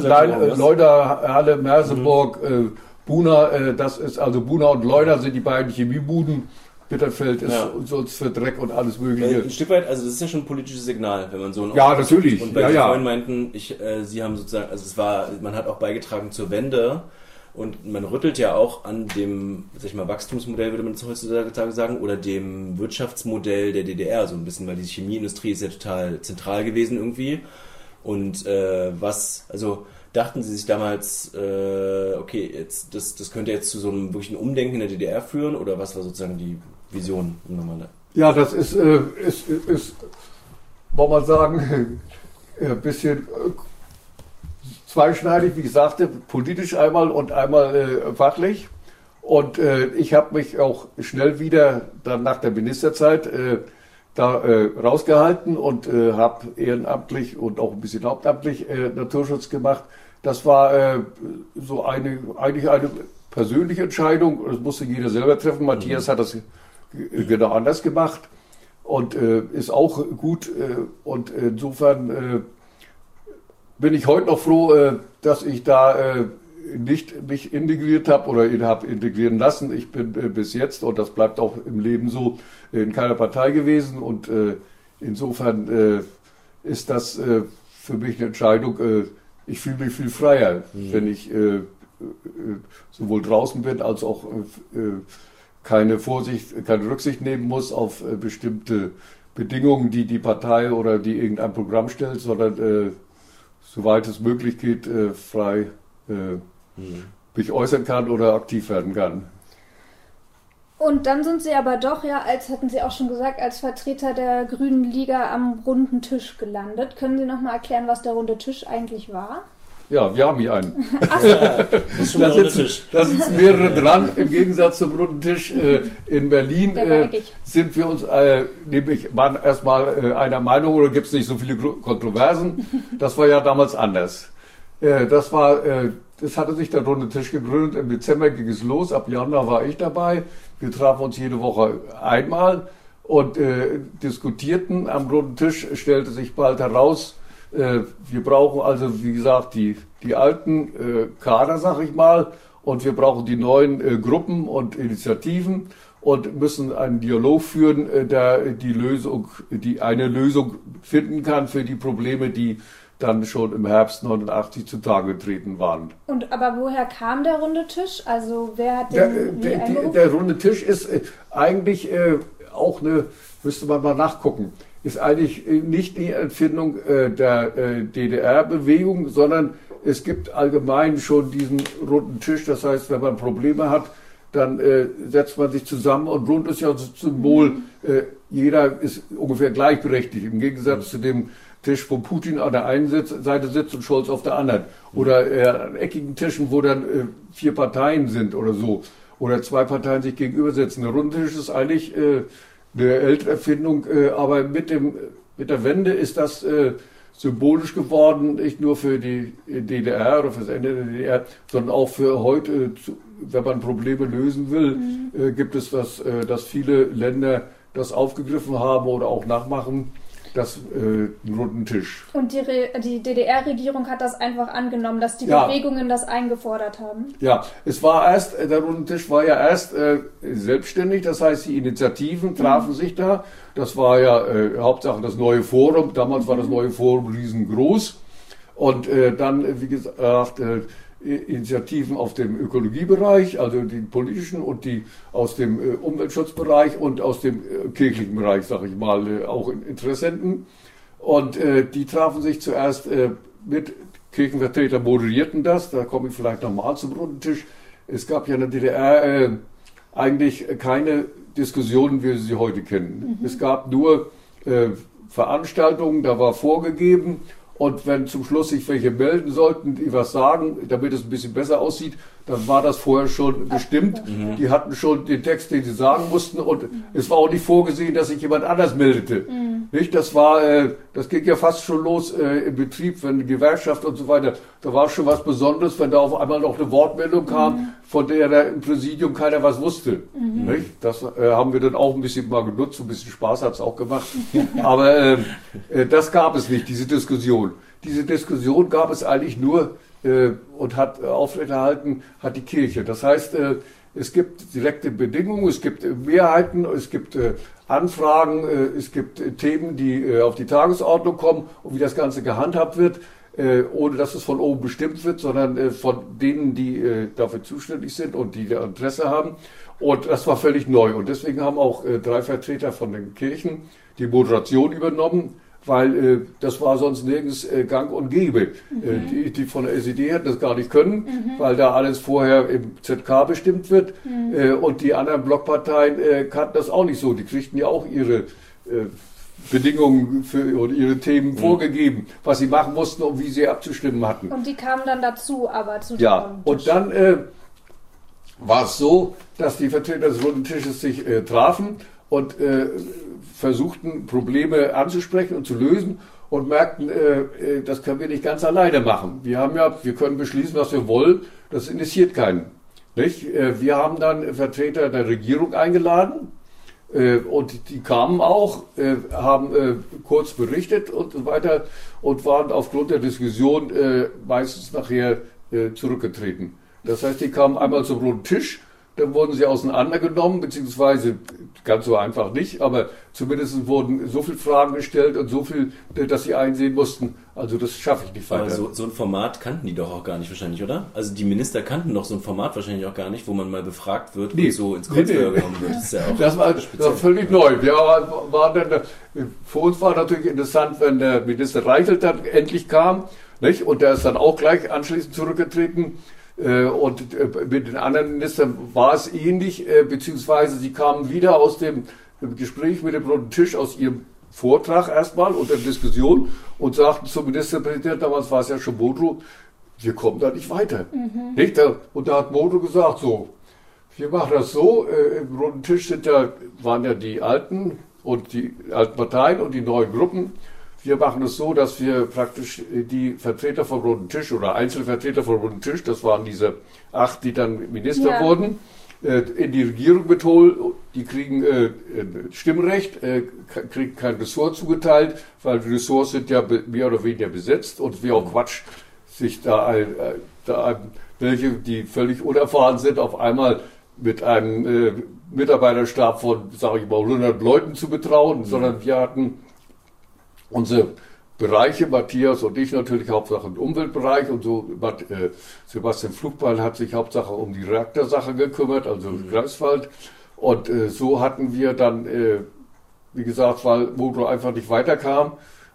Leuda, Halle, Merseburg, mhm. äh, Buna, äh, das ist also Buna und Leuda sind die beiden Chemiebuden. Bitterfeld ist ja. sonst für Dreck und alles Mögliche. Ein Stück weit, also das ist ja schon ein politisches Signal, wenn man so ein Ja, natürlich. Und weil ja, Sie ja. vorhin meinten, ich, äh, Sie haben sozusagen, also es war, man hat auch beigetragen zur Wende und man rüttelt ja auch an dem, sag ich mal, Wachstumsmodell, würde man jetzt heutzutage sagen, oder dem Wirtschaftsmodell der D D R so ein bisschen, weil die Chemieindustrie ist ja total zentral gewesen irgendwie. Und äh, was, also dachten Sie sich damals, äh, okay, jetzt das, das könnte jetzt zu so einem wirklichen Umdenken in der D D R führen, oder was war sozusagen die Vision im Normalen? Ja, das ist, äh, ist, ist, ist wollen wir sagen, ein bisschen äh, zweischneidig, wie gesagt, politisch einmal und einmal äh, fachlich. Und äh, ich habe mich auch schnell wieder dann nach der Ministerzeit äh, da äh, rausgehalten und äh, habe ehrenamtlich und auch ein bisschen hauptamtlich äh, Naturschutz gemacht. Das war äh, so eine, eigentlich eine persönliche Entscheidung. Das musste jeder selber treffen. Matthias mhm. hat das genau anders gemacht und äh, ist auch gut. Äh, und insofern äh, bin ich heute noch froh, äh, dass ich da äh, nicht mich integriert habe oder ihn habe integrieren lassen. Ich bin äh, bis jetzt, und das bleibt auch im Leben so, in keiner Partei gewesen. Und äh, insofern äh, ist das äh, für mich eine Entscheidung. Äh, ich fühle mich viel freier, mhm. wenn ich äh, äh, sowohl draußen bin, als auch äh, keine Vorsicht, keine Rücksicht nehmen muss auf äh, bestimmte Bedingungen, die die Partei oder die irgendein Programm stellt, sondern äh, soweit es möglich geht, äh, frei äh, mhm. mich äußern kann oder aktiv werden kann. Und dann sind Sie aber doch, ja, als hatten Sie auch schon gesagt, als Vertreter der Grünen Liga am runden Tisch gelandet. Können Sie noch mal erklären, was der runde Tisch eigentlich war? Ja, wir haben hier einen. Ach so. Das ist schon da, der runde sitzen, Tisch. da sitzen mehrere dran. Im Gegensatz zum runden Tisch äh, in Berlin äh, sind wir uns äh, nämlich waren erstmal äh, einer Meinung, oder gibt es nicht so viele Kontroversen. Das war ja damals anders. Äh, das war, äh, das hatte sich der runde Tisch gegründet. Im Dezember ging es los. Ab Januar war ich dabei. Wir trafen uns jede Woche einmal und äh, diskutierten. Am runden Tisch stellte sich bald heraus, wir brauchen also, wie gesagt, die, die alten äh, Kader, sag ich mal, und wir brauchen die neuen äh, Gruppen und Initiativen und müssen einen Dialog führen, äh, der die Lösung, die eine Lösung finden kann für die Probleme, die dann schon im Herbst neunundachtzig zutage getreten waren. Und aber woher kam der runde Tisch? Also wer hat der, den der, der, der runde Tisch ist äh, eigentlich äh, auch eine, müsste man mal nachgucken, ist eigentlich nicht die Erfindung äh, der äh, D D R-Bewegung, sondern es gibt allgemein schon diesen runden Tisch. Das heißt, wenn man Probleme hat, dann äh, setzt man sich zusammen und rund ist ja ein Symbol, äh, jeder ist ungefähr gleichberechtigt, im Gegensatz zu dem Tisch, wo Putin an der einen Sitz, Seite sitzt und Scholz auf der anderen. Oder äh, an eckigen Tischen, wo dann äh, vier Parteien sind oder so. Oder zwei Parteien sich gegenüber sitzen. Der runde Tisch ist eigentlich äh, eine ältere Erfindung, äh, aber mit dem mit der Wende ist das äh, symbolisch geworden, nicht nur für die D D R oder für das Ende der D D R, sondern auch für heute, äh, zu, wenn man Probleme lösen will, mhm. äh, gibt es das, äh, dass viele Länder das aufgegriffen haben oder auch nachmachen, das äh, einen runden Tisch. Und die, Re die D D R-Regierung hat das einfach angenommen, dass die ja. Bewegungen das eingefordert haben? Ja, es war erst, der runde Tisch war ja erst äh, selbstständig, das heißt, die Initiativen trafen mhm. sich da. Das war ja äh, Hauptsache das neue Forum, damals mhm. war das neue Forum riesengroß. Und äh, dann, wie gesagt, äh, Initiativen auf dem Ökologiebereich, also die politischen und die aus dem äh, Umweltschutzbereich und aus dem äh, kirchlichen Bereich, sage ich mal, äh, auch Interessenten. Und äh, die trafen sich zuerst äh, mit Kirchenvertretern, moderierten das, da komme ich vielleicht nochmal zum runden Tisch. Es gab ja in der D D R äh, eigentlich keine Diskussionen, wie wir sie heute kennen. Mhm. Es gab nur äh, Veranstaltungen, da war vorgegeben, und wenn zum Schluss sich welche melden sollten, die was sagen, damit es ein bisschen besser aussieht, dann war das vorher schon bestimmt. Mhm. Die hatten schon den Text, den sie sagen mussten, und mhm. es war auch nicht vorgesehen, dass sich jemand anders meldete. Mhm. Nicht? Das war, äh, das ging ja fast schon los äh, im Betrieb, wenn die Gewerkschaft und so weiter. Da war schon was Besonderes, wenn da auf einmal noch eine Wortmeldung kam, mhm. von der da im Präsidium keiner was wusste. Mhm. Nicht? Das äh, haben wir dann auch ein bisschen mal genutzt, ein bisschen Spaß hat es auch gemacht. Aber äh, äh, das gab es nicht, diese Diskussion. Diese Diskussion gab es eigentlich nur äh, und hat äh, aufrechterhalten hat die Kirche. Das heißt, äh, es gibt direkte Bedingungen, es gibt äh, Mehrheiten, es gibt äh, Anfragen, äh, es gibt äh, Themen, die äh, auf die Tagesordnung kommen und wie das Ganze gehandhabt wird, äh, ohne dass es von oben bestimmt wird, sondern äh, von denen, die äh, dafür zuständig sind und die da Interesse haben. Und das war völlig neu. Und deswegen haben auch äh, drei Vertreter von den Kirchen die Moderation übernommen, weil äh, das war sonst nirgends äh, gang und gäbe. Mhm. Äh, die, die von der S E D hätten das gar nicht können, mhm. weil da alles vorher im Z K bestimmt wird. Mhm. Äh, und die anderen Blockparteien äh, kannten das auch nicht so. Die kriegten ja auch ihre äh, Bedingungen für oder ihre Themen mhm. vorgegeben, was sie machen mussten und wie sie abzustimmen hatten. Und die kamen dann dazu, aber zu Ja, und dann äh, war es so, dass die Vertreter des runden Tisches sich äh, trafen und äh, versuchten, Probleme anzusprechen und zu lösen und merkten, äh, das können wir nicht ganz alleine machen. Wir haben ja, wir können beschließen, was wir wollen, das interessiert keinen. Nicht? Äh, wir haben dann Vertreter der Regierung eingeladen äh, und die kamen auch, äh, haben äh, kurz berichtet und so weiter und waren aufgrund der Diskussion äh, meistens nachher äh, zurückgetreten. Das heißt, die kamen einmal zum runden Tisch, dann wurden sie auseinandergenommen, beziehungsweise ganz so einfach nicht, aber zumindest wurden so viele Fragen gestellt und so viel, dass sie einsehen mussten, also das schaffe ich nicht weiter. Aber so, so ein Format kannten die doch auch gar nicht wahrscheinlich, oder? Also die Minister kannten doch so ein Format wahrscheinlich auch gar nicht, wo man mal befragt wird nee. und so ins Kreuzfeuer nee. genommen wird. Das ist ja auch das war, das war völlig neu. Wir waren dann, für uns war natürlich interessant, wenn der Minister Reichelt dann endlich kam, nicht? Und der ist dann auch gleich anschließend zurückgetreten. Und mit den anderen Ministern war es ähnlich, beziehungsweise sie kamen wieder aus dem Gespräch mit dem runden Tisch, aus ihrem Vortrag erstmal und der Diskussion und sagten zum Ministerpräsidenten, damals war es ja schon Modrow, wir kommen da nicht weiter. Mhm. Nicht? Und da hat Modrow gesagt, so, wir machen das so, im runden Tisch sind ja, waren ja die Alten und die alten Parteien und die neuen Gruppen. Wir machen es so, dass wir praktisch die Vertreter vom Runden Tisch oder Einzelvertreter vom Runden Tisch, das waren diese acht, die dann Minister ja. wurden, in die Regierung mitholen. Die kriegen äh, Stimmrecht, äh, kriegen kein Ressort zugeteilt, weil die Ressorts sind ja mehr oder weniger besetzt und wie auch Quatsch, sich da, ein, äh, da ein, welche, die völlig unerfahren sind, auf einmal mit einem äh, Mitarbeiterstab von, sage ich mal, hundert Leuten zu betrauen, mhm. sondern wir hatten unsere Bereiche, Matthias und ich natürlich Hauptsache im Umweltbereich und so. Äh, Sebastian Flugbeil hat sich Hauptsache um die Reaktorsache gekümmert, also mhm. Greifswald. Und äh, so hatten wir dann, äh, wie gesagt, weil Modrow einfach nicht weiterkam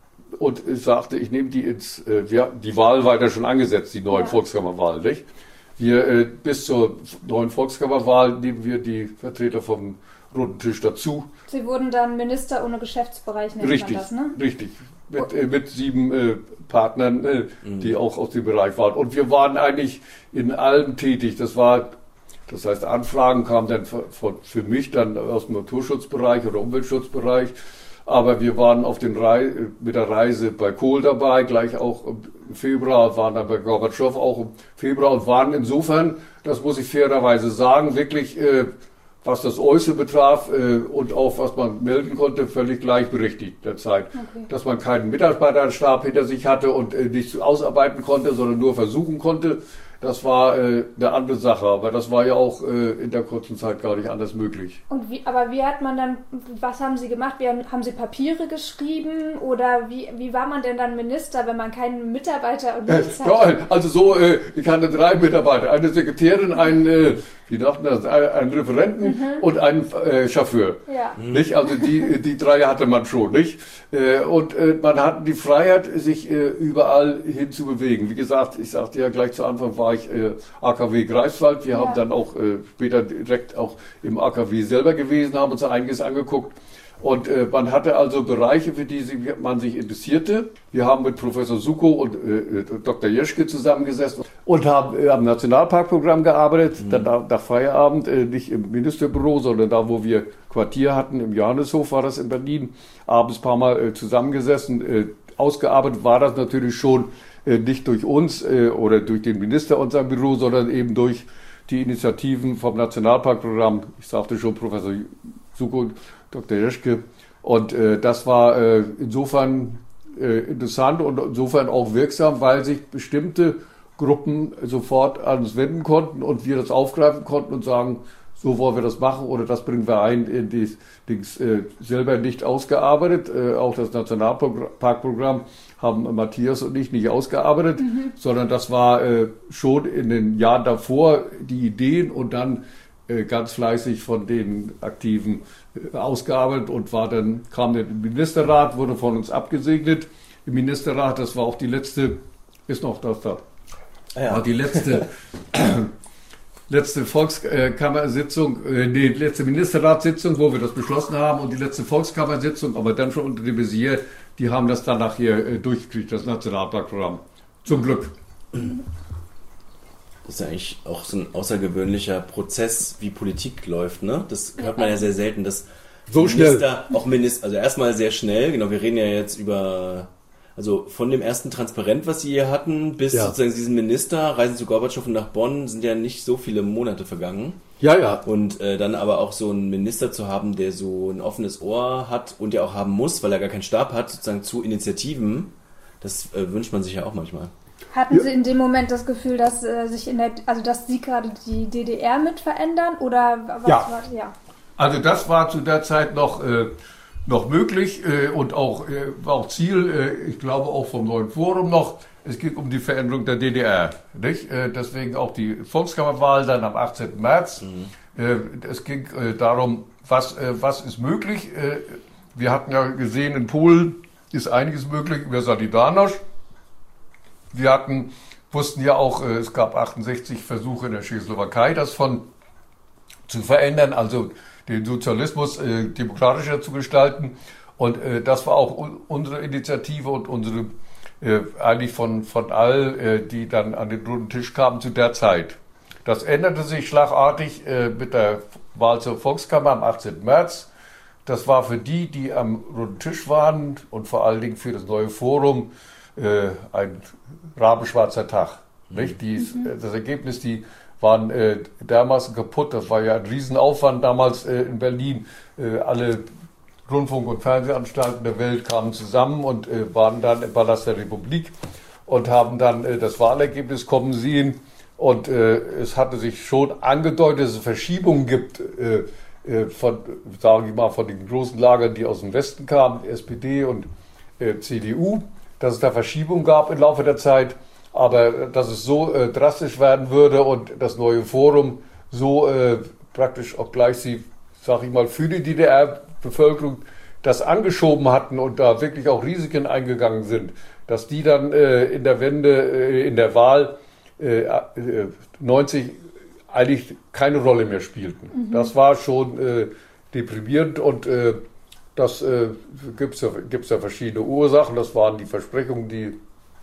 und äh, sagte, ich nehme die ins, äh, wir, die Wahl weiter schon angesetzt, die neuen ja. Volkskammerwahl, nicht? Wir äh, bis zur neuen Volkskammerwahl nehmen wir die Vertreter vom Runden Tisch dazu. Sie wurden dann Minister ohne Geschäftsbereich, nennt richtig, man das, ne? Richtig, mit, äh, mit sieben äh, Partnern, äh, mhm. die auch aus dem Bereich waren. Und wir waren eigentlich in allem tätig. Das war, das heißt, Anfragen kamen dann für, für mich dann aus dem Naturschutzbereich oder Umweltschutzbereich. Aber wir waren auf den Rei mit der Reise bei Kohl dabei, gleich auch im Februar, waren dann bei Gorbatschow auch im Februar und waren insofern, das muss ich fairerweise sagen, wirklich äh, was das Äußere betraf äh, und auch was man melden konnte, völlig gleichberechtigt der Zeit. Okay. Dass man keinen Mitarbeiterstab hinter sich hatte und äh, nicht ausarbeiten konnte, sondern nur versuchen konnte, das war äh, eine andere Sache. Aber das war ja auch äh, in der kurzen Zeit gar nicht anders möglich. Und wie, aber wie hat man dann, was haben Sie gemacht? Wie haben, haben Sie Papiere geschrieben oder wie, wie war man denn dann Minister, wenn man keinen Mitarbeiter und nichts äh, hat? Ja, also so, äh, ich hatte drei Mitarbeiter, eine Sekretärin, ein äh, wie dachten das, einen Referenten mhm. und einen äh, Chauffeur. Ja. Nicht? Also die, die drei hatte man schon, nicht? Äh, und äh, man hatte die Freiheit, sich äh, überall hin zu bewegen. Wie gesagt, ich sagte ja gleich zu Anfang, war ich äh, A K W Greifswald. Wir ja. haben dann auch äh, später direkt auch im A K W selber gewesen, haben uns einiges angeguckt. Und äh, man hatte also Bereiche, für die man sich interessierte. Wir haben mit Professor Suko und äh, Doktor Jeschke zusammengesessen und haben äh, am Nationalparkprogramm gearbeitet. Mhm. Dann nach, nach Feierabend, äh, nicht im Ministerbüro, sondern da, wo wir Quartier hatten, im Johanneshof war das in Berlin, abends ein paar Mal äh, zusammengesessen. Äh, ausgearbeitet war das natürlich schon äh, nicht durch uns äh, oder durch den Minister unserem Büro, sondern eben durch die Initiativen vom Nationalparkprogramm. Ich sagte schon, Professor Suko und Doktor Jeschke. Und äh, das war äh, insofern äh, interessant und insofern auch wirksam, weil sich bestimmte Gruppen sofort an uns wenden konnten und wir das aufgreifen konnten und sagen, so wollen wir das machen oder das bringen wir ein in die Dings äh, selber nicht ausgearbeitet. Äh, auch das Nationalparkprogramm haben Matthias und ich nicht ausgearbeitet, mhm. sondern das war äh, schon in den Jahren davor die Ideen und dann ganz fleißig von den Aktiven ausgearbeitet und war dann, kam der Ministerrat, wurde von uns abgesegnet. Im Ministerrat, das war auch die letzte, ist noch das da, ja. war die letzte, letzte Volkskammersitzung, äh, die letzte Ministerratssitzung, wo wir das beschlossen haben und die letzte Volkskammersitzung, aber dann schon unter dem Visier, die haben das dann nachher äh, durchgekriegt, das Nationalparkprogramm. Zum Glück. Das ist ja eigentlich auch so ein außergewöhnlicher Prozess, wie Politik läuft, ne? Das hört man ja sehr selten, dass so Minister, schnell. auch Minister, also erstmal sehr schnell, genau, wir reden ja jetzt über, also von dem ersten Transparent, was Sie hier hatten, bis ja. sozusagen diesen Minister, Reisen zu Gorbatschow und nach Bonn, sind ja nicht so viele Monate vergangen. Ja, ja. Und äh, dann aber auch so einen Minister zu haben, der so ein offenes Ohr hat und ja auch haben muss, weil er gar keinen Stab hat, sozusagen zu Initiativen, das äh, wünscht man sich ja auch manchmal. Hatten ja. Sie in dem Moment das Gefühl, dass äh, sich in der, also dass Sie gerade die D D R mit verändern oder was ja. war? Ja. Also das war zu der Zeit noch äh, noch möglich äh, und auch äh, war auch Ziel, äh, ich glaube auch vom neuen Forum noch. Es ging um die Veränderung der D D R, nicht? Äh, deswegen auch die Volkskammerwahl dann am achtzehnten März. Mhm. Äh, es ging äh, darum, was äh, was ist möglich. Äh, wir hatten ja gesehen, in Polen ist einiges möglich über Solidarność. Wir hatten wussten ja auch, äh, es gab achtundsechzig Versuche in der Tschechoslowakei, das von zu verändern, also den Sozialismus äh, demokratischer zu gestalten. Und äh, das war auch un unsere Initiative und unsere, äh, eigentlich von, von all, äh, die dann an den runden Tisch kamen zu der Zeit. Das änderte sich schlagartig äh, mit der Wahl zur Volkskammer am achtzehnten März. Das war für die, die am runden Tisch waren und vor allen Dingen für das neue Forum äh, ein rabenschwarzer Tag. Nicht? Die, mhm. Das Ergebnis, die waren äh, dermaßen kaputt, das war ja ein Riesenaufwand damals äh, in Berlin. Äh, alle Rundfunk- und Fernsehanstalten der Welt kamen zusammen und äh, waren dann im Palast der Republik und haben dann äh, das Wahlergebnis kommen sehen. Und äh, es hatte sich schon angedeutet, dass es Verschiebungen gibt äh, äh, von, sage ich mal, von den großen Lagern, die aus dem Westen kamen, S P D und äh, C D U, dass es da Verschiebungen gab im Laufe der Zeit. Aber dass es so äh, drastisch werden würde und das neue Forum so äh, praktisch, obgleich sie, sag ich mal, für die D D R-Bevölkerung das angeschoben hatten und da wirklich auch Risiken eingegangen sind, dass die dann äh, in der Wende, äh, in der Wahl äh, neunzig eigentlich keine Rolle mehr spielten. Mhm. Das war schon äh, deprimierend und äh, das äh, gibt es ja, gibt's ja verschiedene Ursachen. Das waren die Versprechungen, die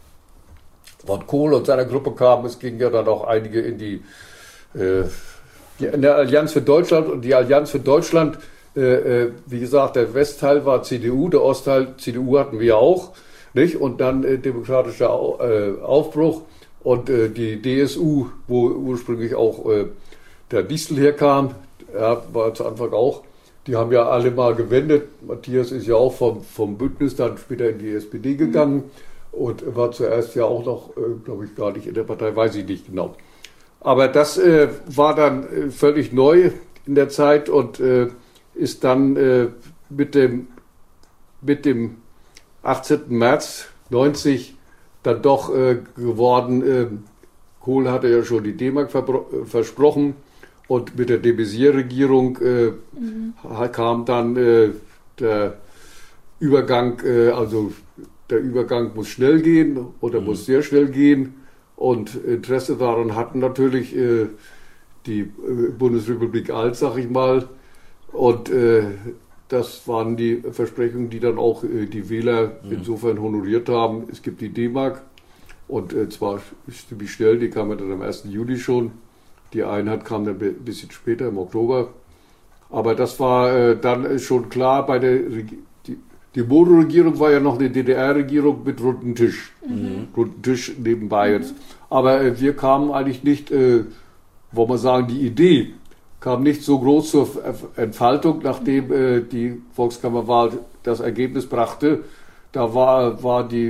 von Kohl und seiner Gruppe kamen. Es ging ja dann auch einige in die, äh, die in der Allianz für Deutschland und die Allianz für Deutschland, äh, äh, wie gesagt, der Westteil war C D U, der Ostteil C D U hatten wir ja auch, nicht? Und dann äh, demokratischer Au äh, Aufbruch und äh, die D S U, wo ursprünglich auch äh, der Distel herkam, er war zu Anfang auch, die haben ja alle mal gewendet. Matthias ist ja auch vom, vom Bündnis dann später in die S P D gegangen. Mhm. Und war zuerst ja auch noch, äh, glaube ich, gar nicht in der Partei, weiß ich nicht genau. Aber das äh, war dann äh, völlig neu in der Zeit und äh, ist dann äh, mit dem, mit dem achtzehnten März neunzig dann doch äh, geworden. Äh, Kohl hatte ja schon die D-Mark versprochen und mit der de Maizière-Regierung äh, mhm. kam dann äh, der Übergang, äh, also der Übergang muss schnell gehen oder mhm. muss sehr schnell gehen und Interesse daran hatten natürlich äh, die äh, Bundesrepublik alt, sag ich mal, und äh, das waren die Versprechungen, die dann auch äh, die Wähler mhm. insofern honoriert haben. Es gibt die D-Mark und äh, zwar ziemlich schnell, die kam ja dann am ersten Juli schon, die Einheit kam dann ein bisschen später, im Oktober, aber das war äh, dann schon klar bei der Regierung. Die Bodo-Regierung war ja noch eine D D R-Regierung mit runden Tisch. Mhm. Runden Tisch nebenbei jetzt. Mhm. Aber äh, wir kamen eigentlich nicht, äh, wollen wir sagen, die Idee kam nicht so groß zur Entfaltung, nachdem äh, die Volkskammerwahl das Ergebnis brachte. Da war, war die,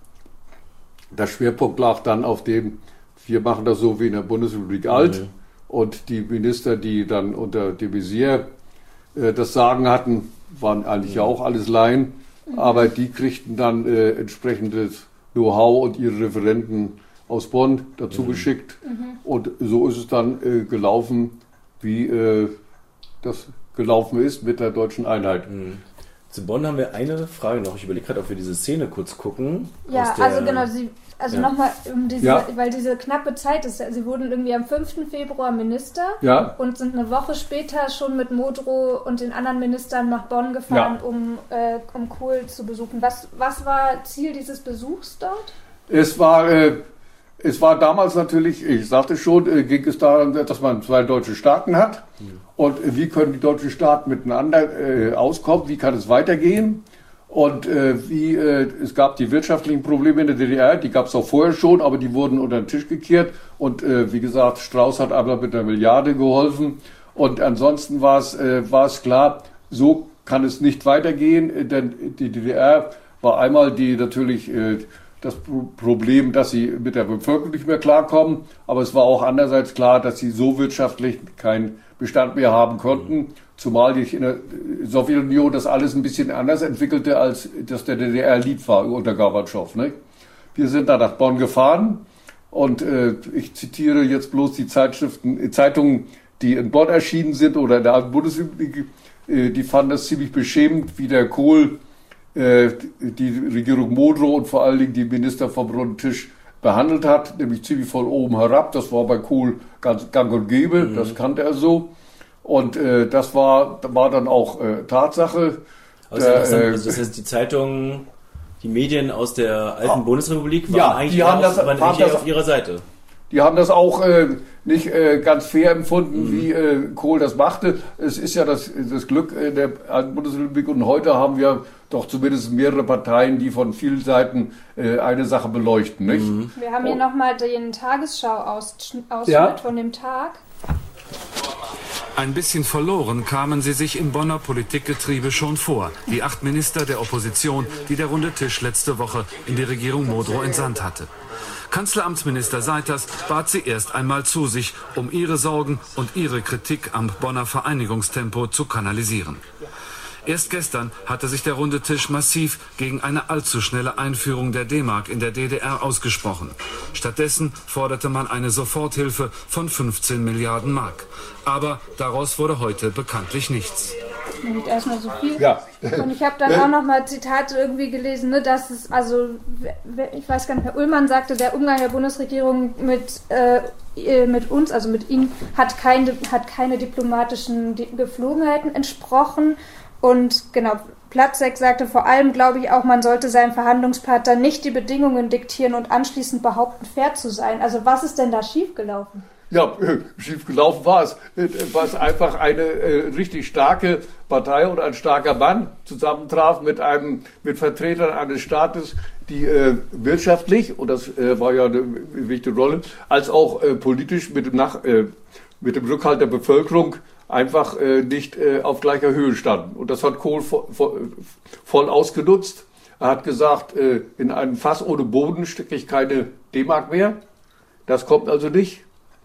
der Schwerpunkt lag dann auf dem, wir machen das so wie in der Bundesrepublik alt. Mhm. Und die Minister, die dann unter de Maizière äh, das Sagen hatten, waren eigentlich ja auch alles Laien, mhm. aber die kriegten dann äh, entsprechendes Know-how und ihre Referenten aus Bonn dazu mhm. geschickt. Mhm. Und so ist es dann äh, gelaufen, wie äh, das gelaufen ist mit der deutschen Einheit. Mhm. Zu Bonn haben wir eine Frage noch. Ich überlege gerade, ob wir diese Szene kurz gucken. Ja, also genau, Sie, also ja. nochmal, um diese, ja. weil diese knappe Zeit ist, Sie wurden irgendwie am fünften Februar Minister ja. und sind eine Woche später schon mit Modrow und den anderen Ministern nach Bonn gefahren, ja. um, äh, um Kohl zu besuchen. Was, was war Ziel dieses Besuchs dort? Es war, äh, es war damals natürlich, ich sagte schon, äh, ging es darum, dass man zwei deutsche Staaten hat. Mhm. Und wie können die deutschen Staaten miteinander äh, auskommen? Wie kann es weitergehen? Und äh, wie äh, es gab die wirtschaftlichen Probleme in der D D R, die gab es auch vorher schon, aber die wurden unter den Tisch gekehrt. Und äh, wie gesagt, Strauß hat aber mit einer Milliarde geholfen. Und ansonsten war es äh, war es klar, so kann es nicht weitergehen, denn die D D R war einmal die natürlich äh, das Problem, dass sie mit der Bevölkerung nicht mehr klarkommen, aber es war auch andererseits klar, dass sie so wirtschaftlich keinen Bestand mehr haben konnten, zumal die in der Sowjetunion das alles ein bisschen anders entwickelte, als das der D D R lieb war unter Gorbatschow. Ne? Wir sind da nach Bonn gefahren und äh, ich zitiere jetzt bloß die Zeitschriften, Zeitungen, die in Bonn erschienen sind oder in der alten Bundesrepublik, äh, die fanden das ziemlich beschämend, wie der Kohl äh, die Regierung Modrow und vor allen Dingen die Minister vom Runden Tisch behandelt hat, nämlich ziemlich von oben herab. Das war bei Kohl ganz gang und gäbe, mhm. das kannte er so. Und äh, das war, war dann auch äh, Tatsache. Also, der, äh, also das heißt, die Zeitungen, die Medien aus der alten ah, Bundesrepublik waren ja, eigentlich, die haben auf, das, waren haben eigentlich das, auf ihrer Seite. Die haben das auch äh, nicht äh, ganz fair empfunden, mhm. wie äh, Kohl das machte. Es ist ja das, das Glück in der alten Bundesrepublik und heute haben wir doch zumindest mehrere Parteien, die von vielen Seiten äh, eine Sache beleuchten. Nicht? Mhm. Wir haben hier nochmal den Tagesschau-Ausschnitt ja. von dem Tag. Ein bisschen verloren kamen sie sich im Bonner Politikgetriebe schon vor. Die acht Minister der Opposition, die der runde Tisch letzte Woche in die Regierung Modrow entsandt hatte. Kanzleramtsminister Seiters bat sie erst einmal zu sich, um ihre Sorgen und ihre Kritik am Bonner Vereinigungstempo zu kanalisieren. Erst gestern hatte sich der runde Tisch massiv gegen eine allzu schnelle Einführung der D-Mark in der D D R ausgesprochen. Stattdessen forderte man eine Soforthilfe von fünfzehn Milliarden Mark. Aber daraus wurde heute bekanntlich nichts. Nicht erstmal so viel. Ja. Und ich habe dann auch noch mal Zitate irgendwie gelesen, ne, dass es, also, ich weiß gar nicht, Herr Ullmann sagte, der Umgang der Bundesregierung mit, äh, mit uns, also mit Ihnen, hat keine, hat keine diplomatischen Geflogenheiten entsprochen. Und genau, Platzek sagte vor allem, glaube ich auch, man sollte seinem Verhandlungspartner nicht die Bedingungen diktieren und anschließend behaupten, fair zu sein. Also was ist denn da schiefgelaufen? Ja, schief gelaufen war es. War es einfach eine äh, richtig starke Partei und ein starker Mann zusammentraf mit einem, mit Vertretern eines Staates, die äh, wirtschaftlich, und das äh, war ja eine wichtige Rolle, als auch äh, politisch mit dem, Nach, äh, mit dem Rückhalt der Bevölkerung einfach äh, nicht äh, auf gleicher Höhe standen. Und das hat Kohl vo, vo, voll ausgenutzt. Er hat gesagt, äh, in einen Fass ohne Boden stecke ich keine D-Mark mehr. Das kommt also nicht.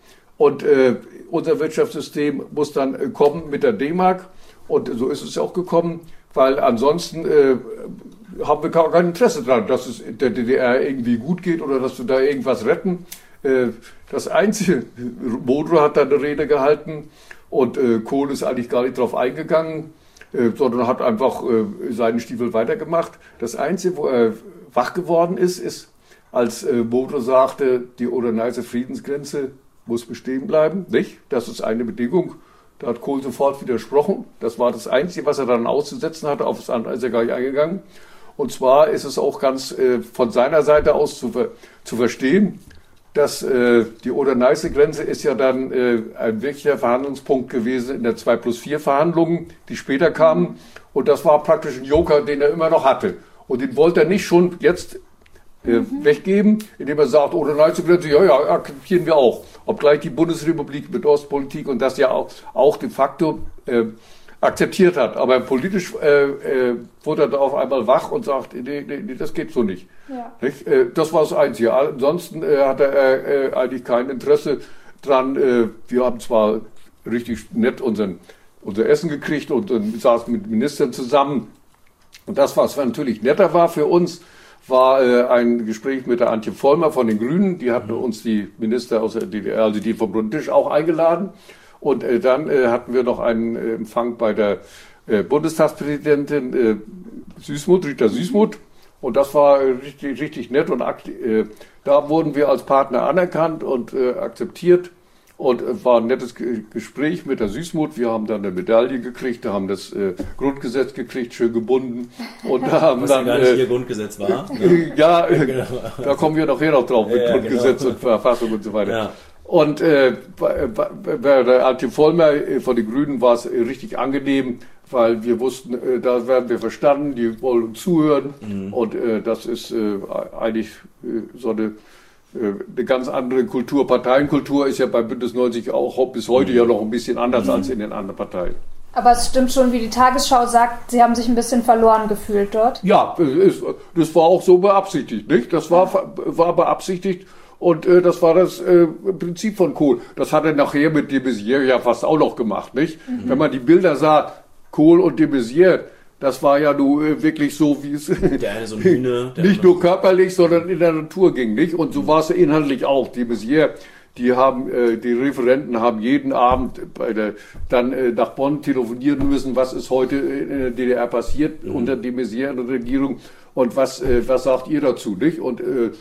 Und äh, unser Wirtschaftssystem muss dann äh, kommen mit der D-Mark. Und so ist es auch gekommen, weil ansonsten äh, haben wir gar kein Interesse daran, dass es der D D R irgendwie gut geht oder dass wir da irgendwas retten. Äh, das Einzige, Modrow hat da eine Rede gehalten und äh, Kohl ist eigentlich gar nicht drauf eingegangen, äh, sondern hat einfach äh, seinen Stiefel weitergemacht. Das Einzige, wo er wach geworden ist, ist, als äh, Modrow sagte, die Oder-Neiße Friedensgrenze muss bestehen bleiben, nicht? Das ist eine Bedingung. Da hat Kohl sofort widersprochen. Das war das Einzige, was er dann auszusetzen hatte. Auf das andere ist er gar nicht eingegangen. Und zwar ist es auch ganz äh, von seiner Seite aus zu, ver zu verstehen, dass äh, die Oder-Neiße-Grenze ist ja dann äh, ein wichtiger Verhandlungspunkt gewesen in der zwei plus vier Verhandlungen, die später kamen. Und das war praktisch ein Joker, den er immer noch hatte. Und den wollte er nicht schon jetzt äh, mhm. weggeben, indem er sagt, Oder-Neiße-Grenze, ja, ja, akzeptieren wir auch. Obgleich die Bundesrepublik mit Ostpolitik und das ja auch, auch de facto äh, akzeptiert hat. Aber politisch äh, äh, wurde er da auf einmal wach und sagt, nee, nee, nee, das geht so nicht. Ja. nicht? Äh, das war das Einzige. Ansonsten äh, hat er äh, eigentlich kein Interesse dran. Äh, wir haben zwar richtig nett unseren, unser Essen gekriegt und, und saßen mit Ministern zusammen. Und das, was natürlich netter war für uns, war äh, ein Gespräch mit der Antje Vollmer von den Grünen. Die hatten uns die Minister aus der D D R, also die vom runden Tisch, auch eingeladen. Und äh, dann äh, hatten wir noch einen äh, Empfang bei der äh, Bundestagspräsidentin äh, Süßmuth, Rita Süßmuth. Und das war äh, richtig, richtig nett. Und äh, da wurden wir als Partner anerkannt und äh, akzeptiert. Und es äh, war ein nettes G Gespräch mit der Süßmuth. Wir haben dann eine Medaille gekriegt, da haben das äh, Grundgesetz gekriegt, schön gebunden. Und da haben was dann ja gar nicht äh, ihr Grundgesetz war. Ne? Ja, ja, genau. Da kommen wir nachher noch drauf mit ja, Grundgesetz genau. und Verfassung und so weiter. Ja. Und äh, bei, bei der Antje Vollmer von den Grünen war es richtig angenehm, weil wir wussten, äh, da werden wir verstanden, die wollen uns zuhören. Mhm. Und äh, das ist äh, eigentlich äh, so eine eine ganz andere Kultur. Parteienkultur ist ja bei Bündnis neunzig auch bis heute ja noch ein bisschen anders mhm. als in den anderen Parteien. Aber es stimmt schon, wie die Tagesschau sagt, Sie haben sich ein bisschen verloren gefühlt dort. Ja, das war auch so beabsichtigt, nicht? Das war, war beabsichtigt und äh, das war das äh, Prinzip von Kohl. Das hat er nachher mit de Maizière ja fast auch noch gemacht, nicht? Mhm. Wenn man die Bilder sah, Kohl und de Maizière, das war ja nur wirklich so, wie es der eine so Hühne, der nicht nur körperlich, sondern in der Natur ging, nicht? Und so mhm. war es inhaltlich auch. Die Maizière, die haben, äh, die Referenten haben jeden Abend bei der, dann äh, nach Bonn telefonieren müssen, was ist heute in der D D R passiert mhm. unter de Maizière Regierung und was, äh, was sagt ihr dazu, nicht? Und äh,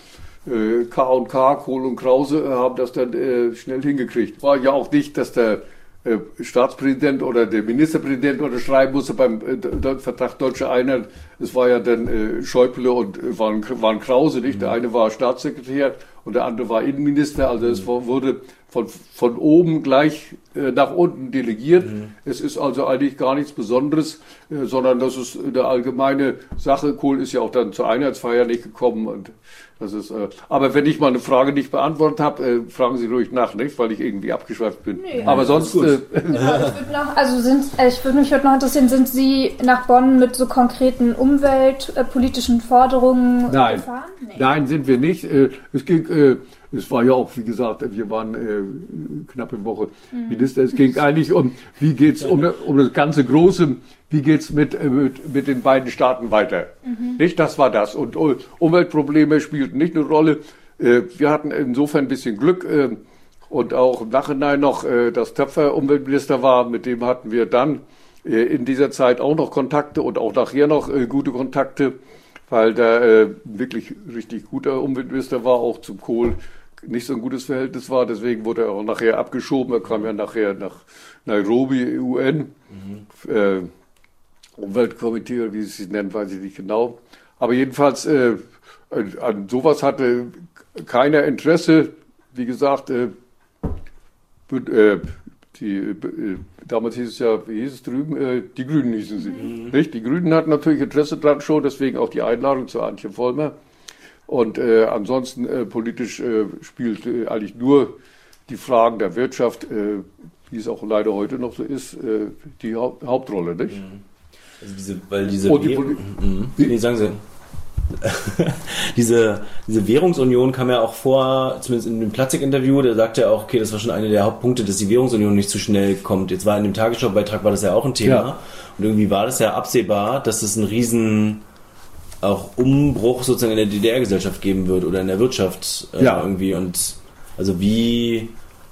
äh, K und K, Kohl und Krause, haben das dann äh, schnell hingekriegt. War ja auch nicht, dass der äh, Staatspräsident oder der Ministerpräsident unterschreiben musste beim äh, Vertrag Deutsche Einheit. Es war ja dann äh, Schäuble und äh, waren, waren Krause, nicht? Der eine war Staatssekretär und der andere war Innenminister. Also es wurde von, von oben gleich äh, nach unten delegiert. Mhm. Es ist also eigentlich gar nichts Besonderes, äh, sondern das ist eine allgemeine Sache. Kohl ist ja auch dann zur Einheitsfeier nicht gekommen. Und das ist, äh, aber wenn ich mal eine Frage nicht beantwortet habe, äh, fragen Sie ruhig nach, nicht? Weil ich irgendwie abgeschweift bin. Nee, aber sonst... Äh, ja, ich würde noch, also sind, ich würde mich würde noch interessieren, sind Sie nach Bonn mit so konkreten umweltpolitischen Forderungen Nein. gefahren? Nee. Nein, sind wir nicht. Äh, es ging... Äh, Es war ja auch, wie gesagt, wir waren äh, knapp eine Woche mhm. Minister. Es ging eigentlich um, wie geht's um, um das ganze Große, wie geht's mit, äh, mit, mit den beiden Staaten weiter? Mhm. Nicht, das war das. Und uh, Umweltprobleme spielten nicht eine Rolle. Äh, wir hatten insofern ein bisschen Glück äh, und auch im Nachhinein noch, äh, dass Töpfer Umweltminister war. Mit dem hatten wir dann äh, in dieser Zeit auch noch Kontakte und auch nachher noch äh, gute Kontakte, weil der äh, wirklich richtig guter Umweltminister war, auch zum Kohl nicht so ein gutes Verhältnis war, deswegen wurde er auch nachher abgeschoben, er kam ja nachher nach Nairobi, U N, mhm. äh, Umweltkomitee oder wie sie es nennen, weiß ich nicht genau. Aber jedenfalls, äh, an sowas hatte keiner Interesse, wie gesagt, äh, äh, die, äh, damals hieß es ja, wie hieß es drüben, äh, die Grünen hießen sie, mhm. nicht? Die Grünen hatten natürlich Interesse dran schon, deswegen auch die Einladung zu Antje Vollmer. Und äh, ansonsten äh, politisch äh, spielt äh, eigentlich nur die Fragen der Wirtschaft, äh, wie es auch leider heute noch so ist, äh, die Haupt Hauptrolle, nicht? Also diese, weil diese die mhm. nee, sagen Sie. diese, diese Währungsunion kam ja auch vor, zumindest in dem Platzig-Interview, da sagte er auch, okay, das war schon einer der Hauptpunkte, dass die Währungsunion nicht zu schnell kommt. Jetzt war in dem Tagesschau-Beitrag war das ja auch ein Thema. Ja. Und irgendwie war das ja absehbar, dass es ein riesen auch Umbruch sozusagen in der D D R-Gesellschaft geben wird oder in der Wirtschaft äh, ja. irgendwie. Und also wie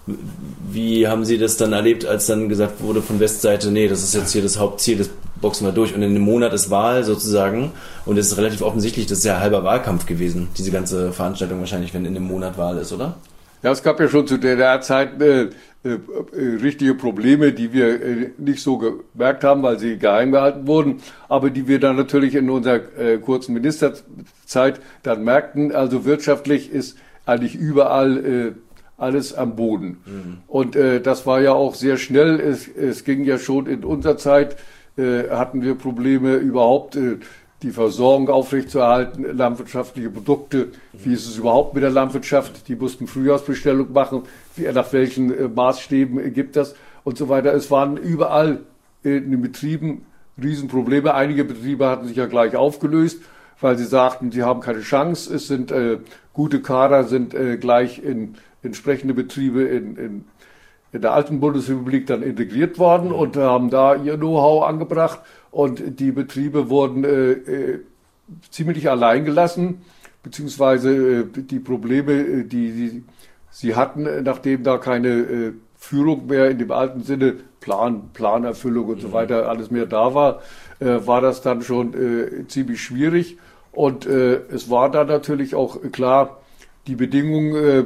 wie haben Sie das dann erlebt, als dann gesagt wurde von Westseite, nee, das ist jetzt hier das Hauptziel, das boxen wir durch. Und in einem Monat ist Wahl sozusagen und es ist relativ offensichtlich, das ist ja halber Wahlkampf gewesen, diese ganze Veranstaltung wahrscheinlich, wenn in einem Monat Wahl ist, oder? Ja, es gab ja schon zu D D R-Zeit äh, äh, richtige Probleme, die wir äh, nicht so gemerkt haben, weil sie geheim gehalten wurden, aber die wir dann natürlich in unserer äh, kurzen Ministerzeit dann merkten. Also wirtschaftlich ist eigentlich überall äh, alles am Boden. Mhm. Und äh, das war ja auch sehr schnell. Es, es ging ja schon in unserer Zeit, äh, hatten wir Probleme überhaupt, äh, die Versorgung aufrechtzuerhalten, landwirtschaftliche Produkte. Wie ist es überhaupt mit der Landwirtschaft? Die mussten Frühjahrsbestellung machen. Wie, nach welchen äh, Maßstäben äh, gibt das? Und so weiter. Es waren überall äh, in den Betrieben Riesenprobleme. Einige Betriebe hatten sich ja gleich aufgelöst, weil sie sagten, sie haben keine Chance. Es sind äh, gute Kader, sind äh, gleich in entsprechende Betriebe in, in, in der alten Bundesrepublik dann integriert worden und haben da ihr Know-how angebracht. Und die Betriebe wurden äh, äh, ziemlich allein gelassen, beziehungsweise äh, die Probleme, die, die sie hatten, nachdem da keine äh, Führung mehr in dem alten Sinne, Plan, Planerfüllung und so weiter, alles mehr da war, äh, war das dann schon äh, ziemlich schwierig. Und äh, es war dann natürlich auch klar, die Bedingungen äh,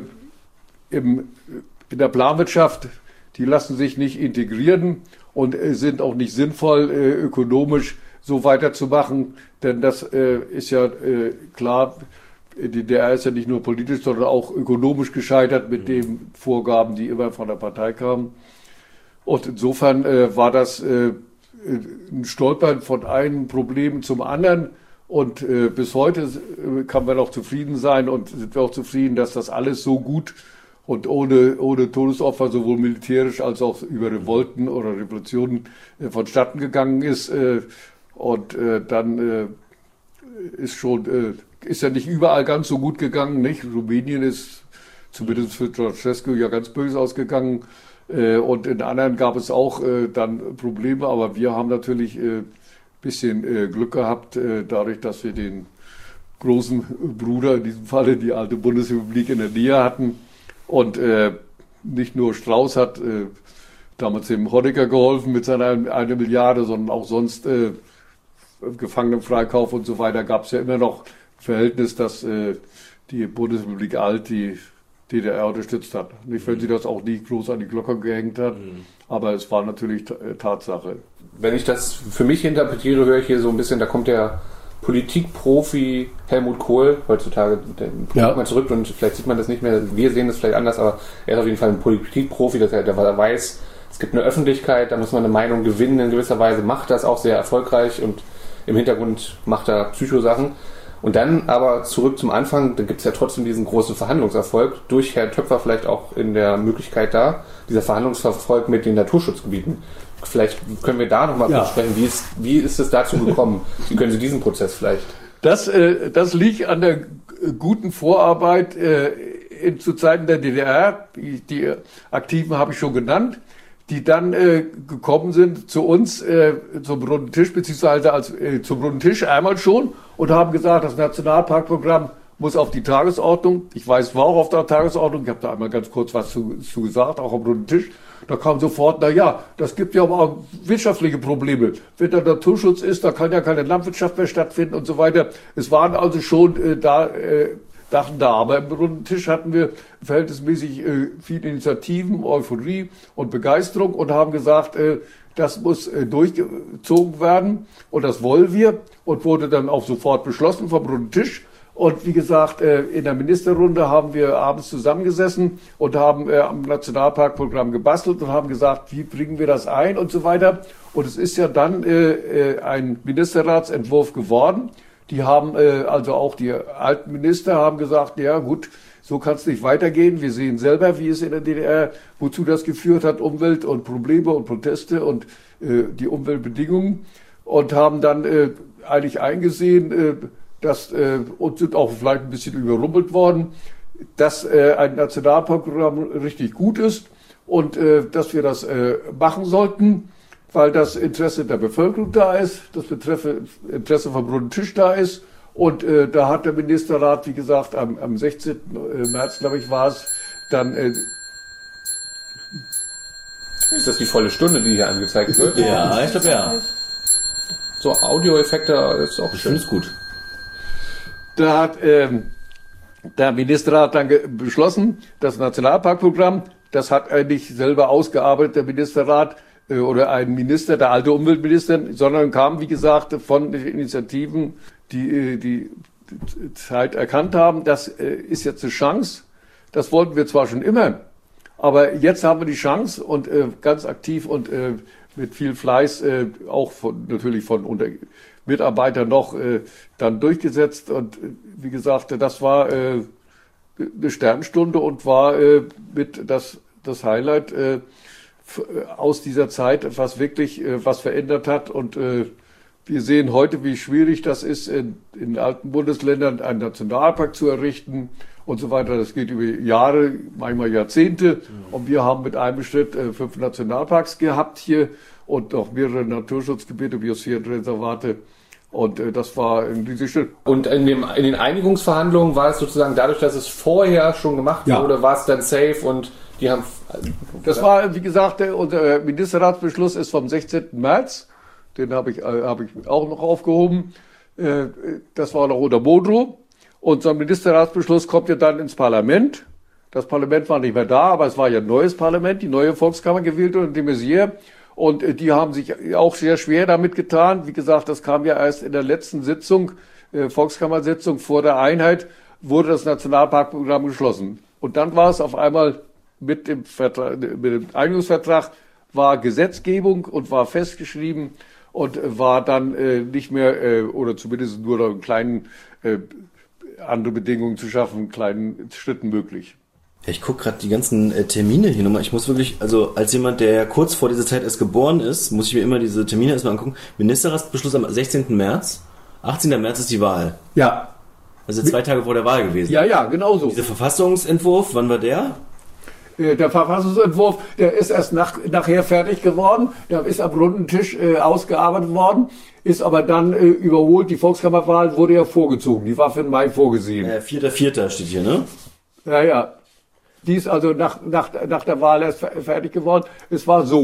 im, in der Planwirtschaft, die lassen sich nicht integrieren und äh, sind auch nicht sinnvoll, äh, ökonomisch so weiterzumachen, denn das äh, ist ja äh, klar, die D D R ist ja nicht nur politisch, sondern auch ökonomisch gescheitert mit den Vorgaben, die immer von der Partei kamen. Und insofern äh, war das äh, ein Stolpern von einem Problem zum anderen. Und äh, bis heute äh, kann man auch zufrieden sein und sind wir auch zufrieden, dass das alles so gut und ohne, ohne Todesopfer sowohl militärisch als auch über Revolten oder Revolutionen äh, vonstatten gegangen ist. Äh, und äh, dann äh, ist schon, äh, ist ja nicht überall ganz so gut gegangen, nicht? Rumänien ist zumindest für Ceausescu ja ganz böse ausgegangen. Äh, und in anderen gab es auch äh, dann Probleme, aber wir haben natürlich äh, bisschen äh, Glück gehabt, äh, dadurch, dass wir den großen Bruder, in diesem Falle die alte Bundesrepublik, in der Nähe hatten. Und äh, nicht nur Strauß hat äh, damals dem Honecker geholfen mit seiner eine Milliarde, sondern auch sonst äh, Gefangenenfreikauf und so weiter gab es ja immer noch ein Verhältnis, dass äh, die Bundesrepublik Alt die D D R unterstützt hat. Nicht, wenn sie das auch nicht groß an die Glocke gehängt hat, mhm. aber es war natürlich Tatsache. Wenn ich das für mich interpretiere, höre ich hier so ein bisschen, da kommt der Politikprofi Helmut Kohl heutzutage, der ja. mal zurück und vielleicht sieht man das nicht mehr, wir sehen das vielleicht anders, aber er ist auf jeden Fall ein Politikprofi, dass er, der weiß, es gibt eine Öffentlichkeit, da muss man eine Meinung gewinnen in gewisser Weise, macht das auch sehr erfolgreich und im Hintergrund macht er Psychosachen. Und dann aber zurück zum Anfang, da gibt es ja trotzdem diesen großen Verhandlungserfolg, durch Herrn Töpfer vielleicht auch in der Möglichkeit da, dieser Verhandlungserfolg mit den Naturschutzgebieten. Vielleicht können wir da nochmal ja. sprechen, wie ist, wie ist es dazu gekommen? Wie können Sie diesen Prozess vielleicht? Das, äh, das liegt an der guten Vorarbeit äh, in, zu Zeiten der D D R, die, die Aktiven habe ich schon genannt, die dann äh, gekommen sind zu uns äh, zum runden Tisch, beziehungsweise als, äh, zum runden Tisch einmal schon und haben gesagt, das Nationalparkprogramm muss auf die Tagesordnung. Ich weiß, war auch auf der Tagesordnung, ich habe da einmal ganz kurz was zu, zu gesagt, auch am runden Tisch. Da kam sofort, na ja, das gibt ja aber auch wirtschaftliche Probleme. Wenn der Naturschutz ist, da kann ja keine Landwirtschaft mehr stattfinden und so weiter. Es waren also schon äh, da äh, Sachen da. Aber im runden Tisch hatten wir verhältnismäßig äh, viele Initiativen, Euphorie und Begeisterung und haben gesagt, äh, das muss äh, durchgezogen werden und das wollen wir und wurde dann auch sofort beschlossen vom runden Tisch. Und wie gesagt, in der Ministerrunde haben wir abends zusammengesessen und haben am Nationalparkprogramm gebastelt und haben gesagt, wie bringen wir das ein und so weiter. Und es ist ja dann ein Ministerratsentwurf geworden. Die haben, also auch die alten Minister haben gesagt, ja gut, so kann es nicht weitergehen. Wir sehen selber, wie es in der D D R, wozu das geführt hat, Umwelt und Probleme und Proteste und die Umweltbedingungen. Und haben dann eigentlich eingesehen, dass äh, uns sind auch vielleicht ein bisschen überrumpelt worden, dass äh, ein Nationalparkprogramm richtig gut ist und äh, dass wir das äh, machen sollten, weil das Interesse der Bevölkerung da ist, das Betreffe, Interesse vom runden Tisch da ist und äh, da hat der Ministerrat, wie gesagt, am, am sechzehnten März, glaube ich, war es, dann... Äh, ist das die volle Stunde, die hier angezeigt wird? Ja, ich glaube ja. So, Audioeffekte ist auch schön. Ist gut. Da hat ähm, der Ministerrat dann beschlossen, das Nationalparkprogramm, das hat er nicht selber ausgearbeitet, der Ministerrat äh, oder ein Minister, der alte Umweltminister, sondern kam, wie gesagt, von den Initiativen, die die, die Zeit erkannt haben. Das äh, ist jetzt eine Chance. Das wollten wir zwar schon immer, aber jetzt haben wir die Chance und äh, ganz aktiv und äh, mit viel Fleiß, äh, auch von, natürlich von unter Mitarbeiter noch äh, dann durchgesetzt und äh, wie gesagt, das war äh, eine Sternstunde und war äh, mit das das Highlight äh, aus dieser Zeit, was wirklich äh, was verändert hat und äh, wir sehen heute, wie schwierig das ist, in, in alten Bundesländern einen Nationalpark zu errichten und so weiter. Das geht über Jahre, manchmal Jahrzehnte und wir haben mit einem Schritt äh, fünf Nationalparks gehabt hier und noch mehrere Naturschutzgebiete, Biosphärenreservate. Und äh, das war ein riesiger Schritt. Und in, dem, in den Einigungsverhandlungen war es sozusagen dadurch, dass es vorher schon gemacht ja. wurde, war es dann safe und die haben... Das war, wie gesagt, der, unser Ministerratsbeschluss ist vom sechzehnten März. Den habe ich, äh, hab ich auch noch aufgehoben. Äh, das war noch unter Modrow. Und so ein Ministerratsbeschluss kommt ja dann ins Parlament. Das Parlament war nicht mehr da, aber es war ja ein neues Parlament, die neue Volkskammer gewählt und de Maizière. Und äh, die haben sich auch sehr schwer damit getan. Wie gesagt, das kam ja erst in der letzten Sitzung, äh, Volkskammersitzung vor der Einheit, wurde das Nationalparkprogramm geschlossen. Und dann war es auf einmal mit dem Vertrag, mit dem Einigungsvertrag war Gesetzgebung und war festgeschrieben und äh, war dann äh, nicht mehr, äh, oder zumindest nur noch in kleinen, äh, andere Bedingungen zu schaffen, in kleinen Schritten möglich. Ja, ich gucke gerade die ganzen äh, Termine hier nochmal. Ich muss wirklich, also als jemand, der ja kurz vor dieser Zeit erst geboren ist, muss ich mir immer diese Termine erstmal angucken. Ministerratsbeschluss am sechzehnten März, achtzehnten März ist die Wahl. Ja. Also zwei Tage vor der Wahl gewesen. Ja, ja, genau so. Dieser Verfassungsentwurf, wann war der? Der Verfassungsentwurf, der ist erst nach, nachher fertig geworden, der ist am runden Tisch äh, ausgearbeitet worden, ist aber dann äh, überholt. Die Volkskammerwahl wurde ja vorgezogen, die war für den Mai vorgesehen. Ja, vierter vierter steht hier, ne? Ja, ja. Die ist also nach, nach, nach der Wahl erst fertig geworden. Es war so,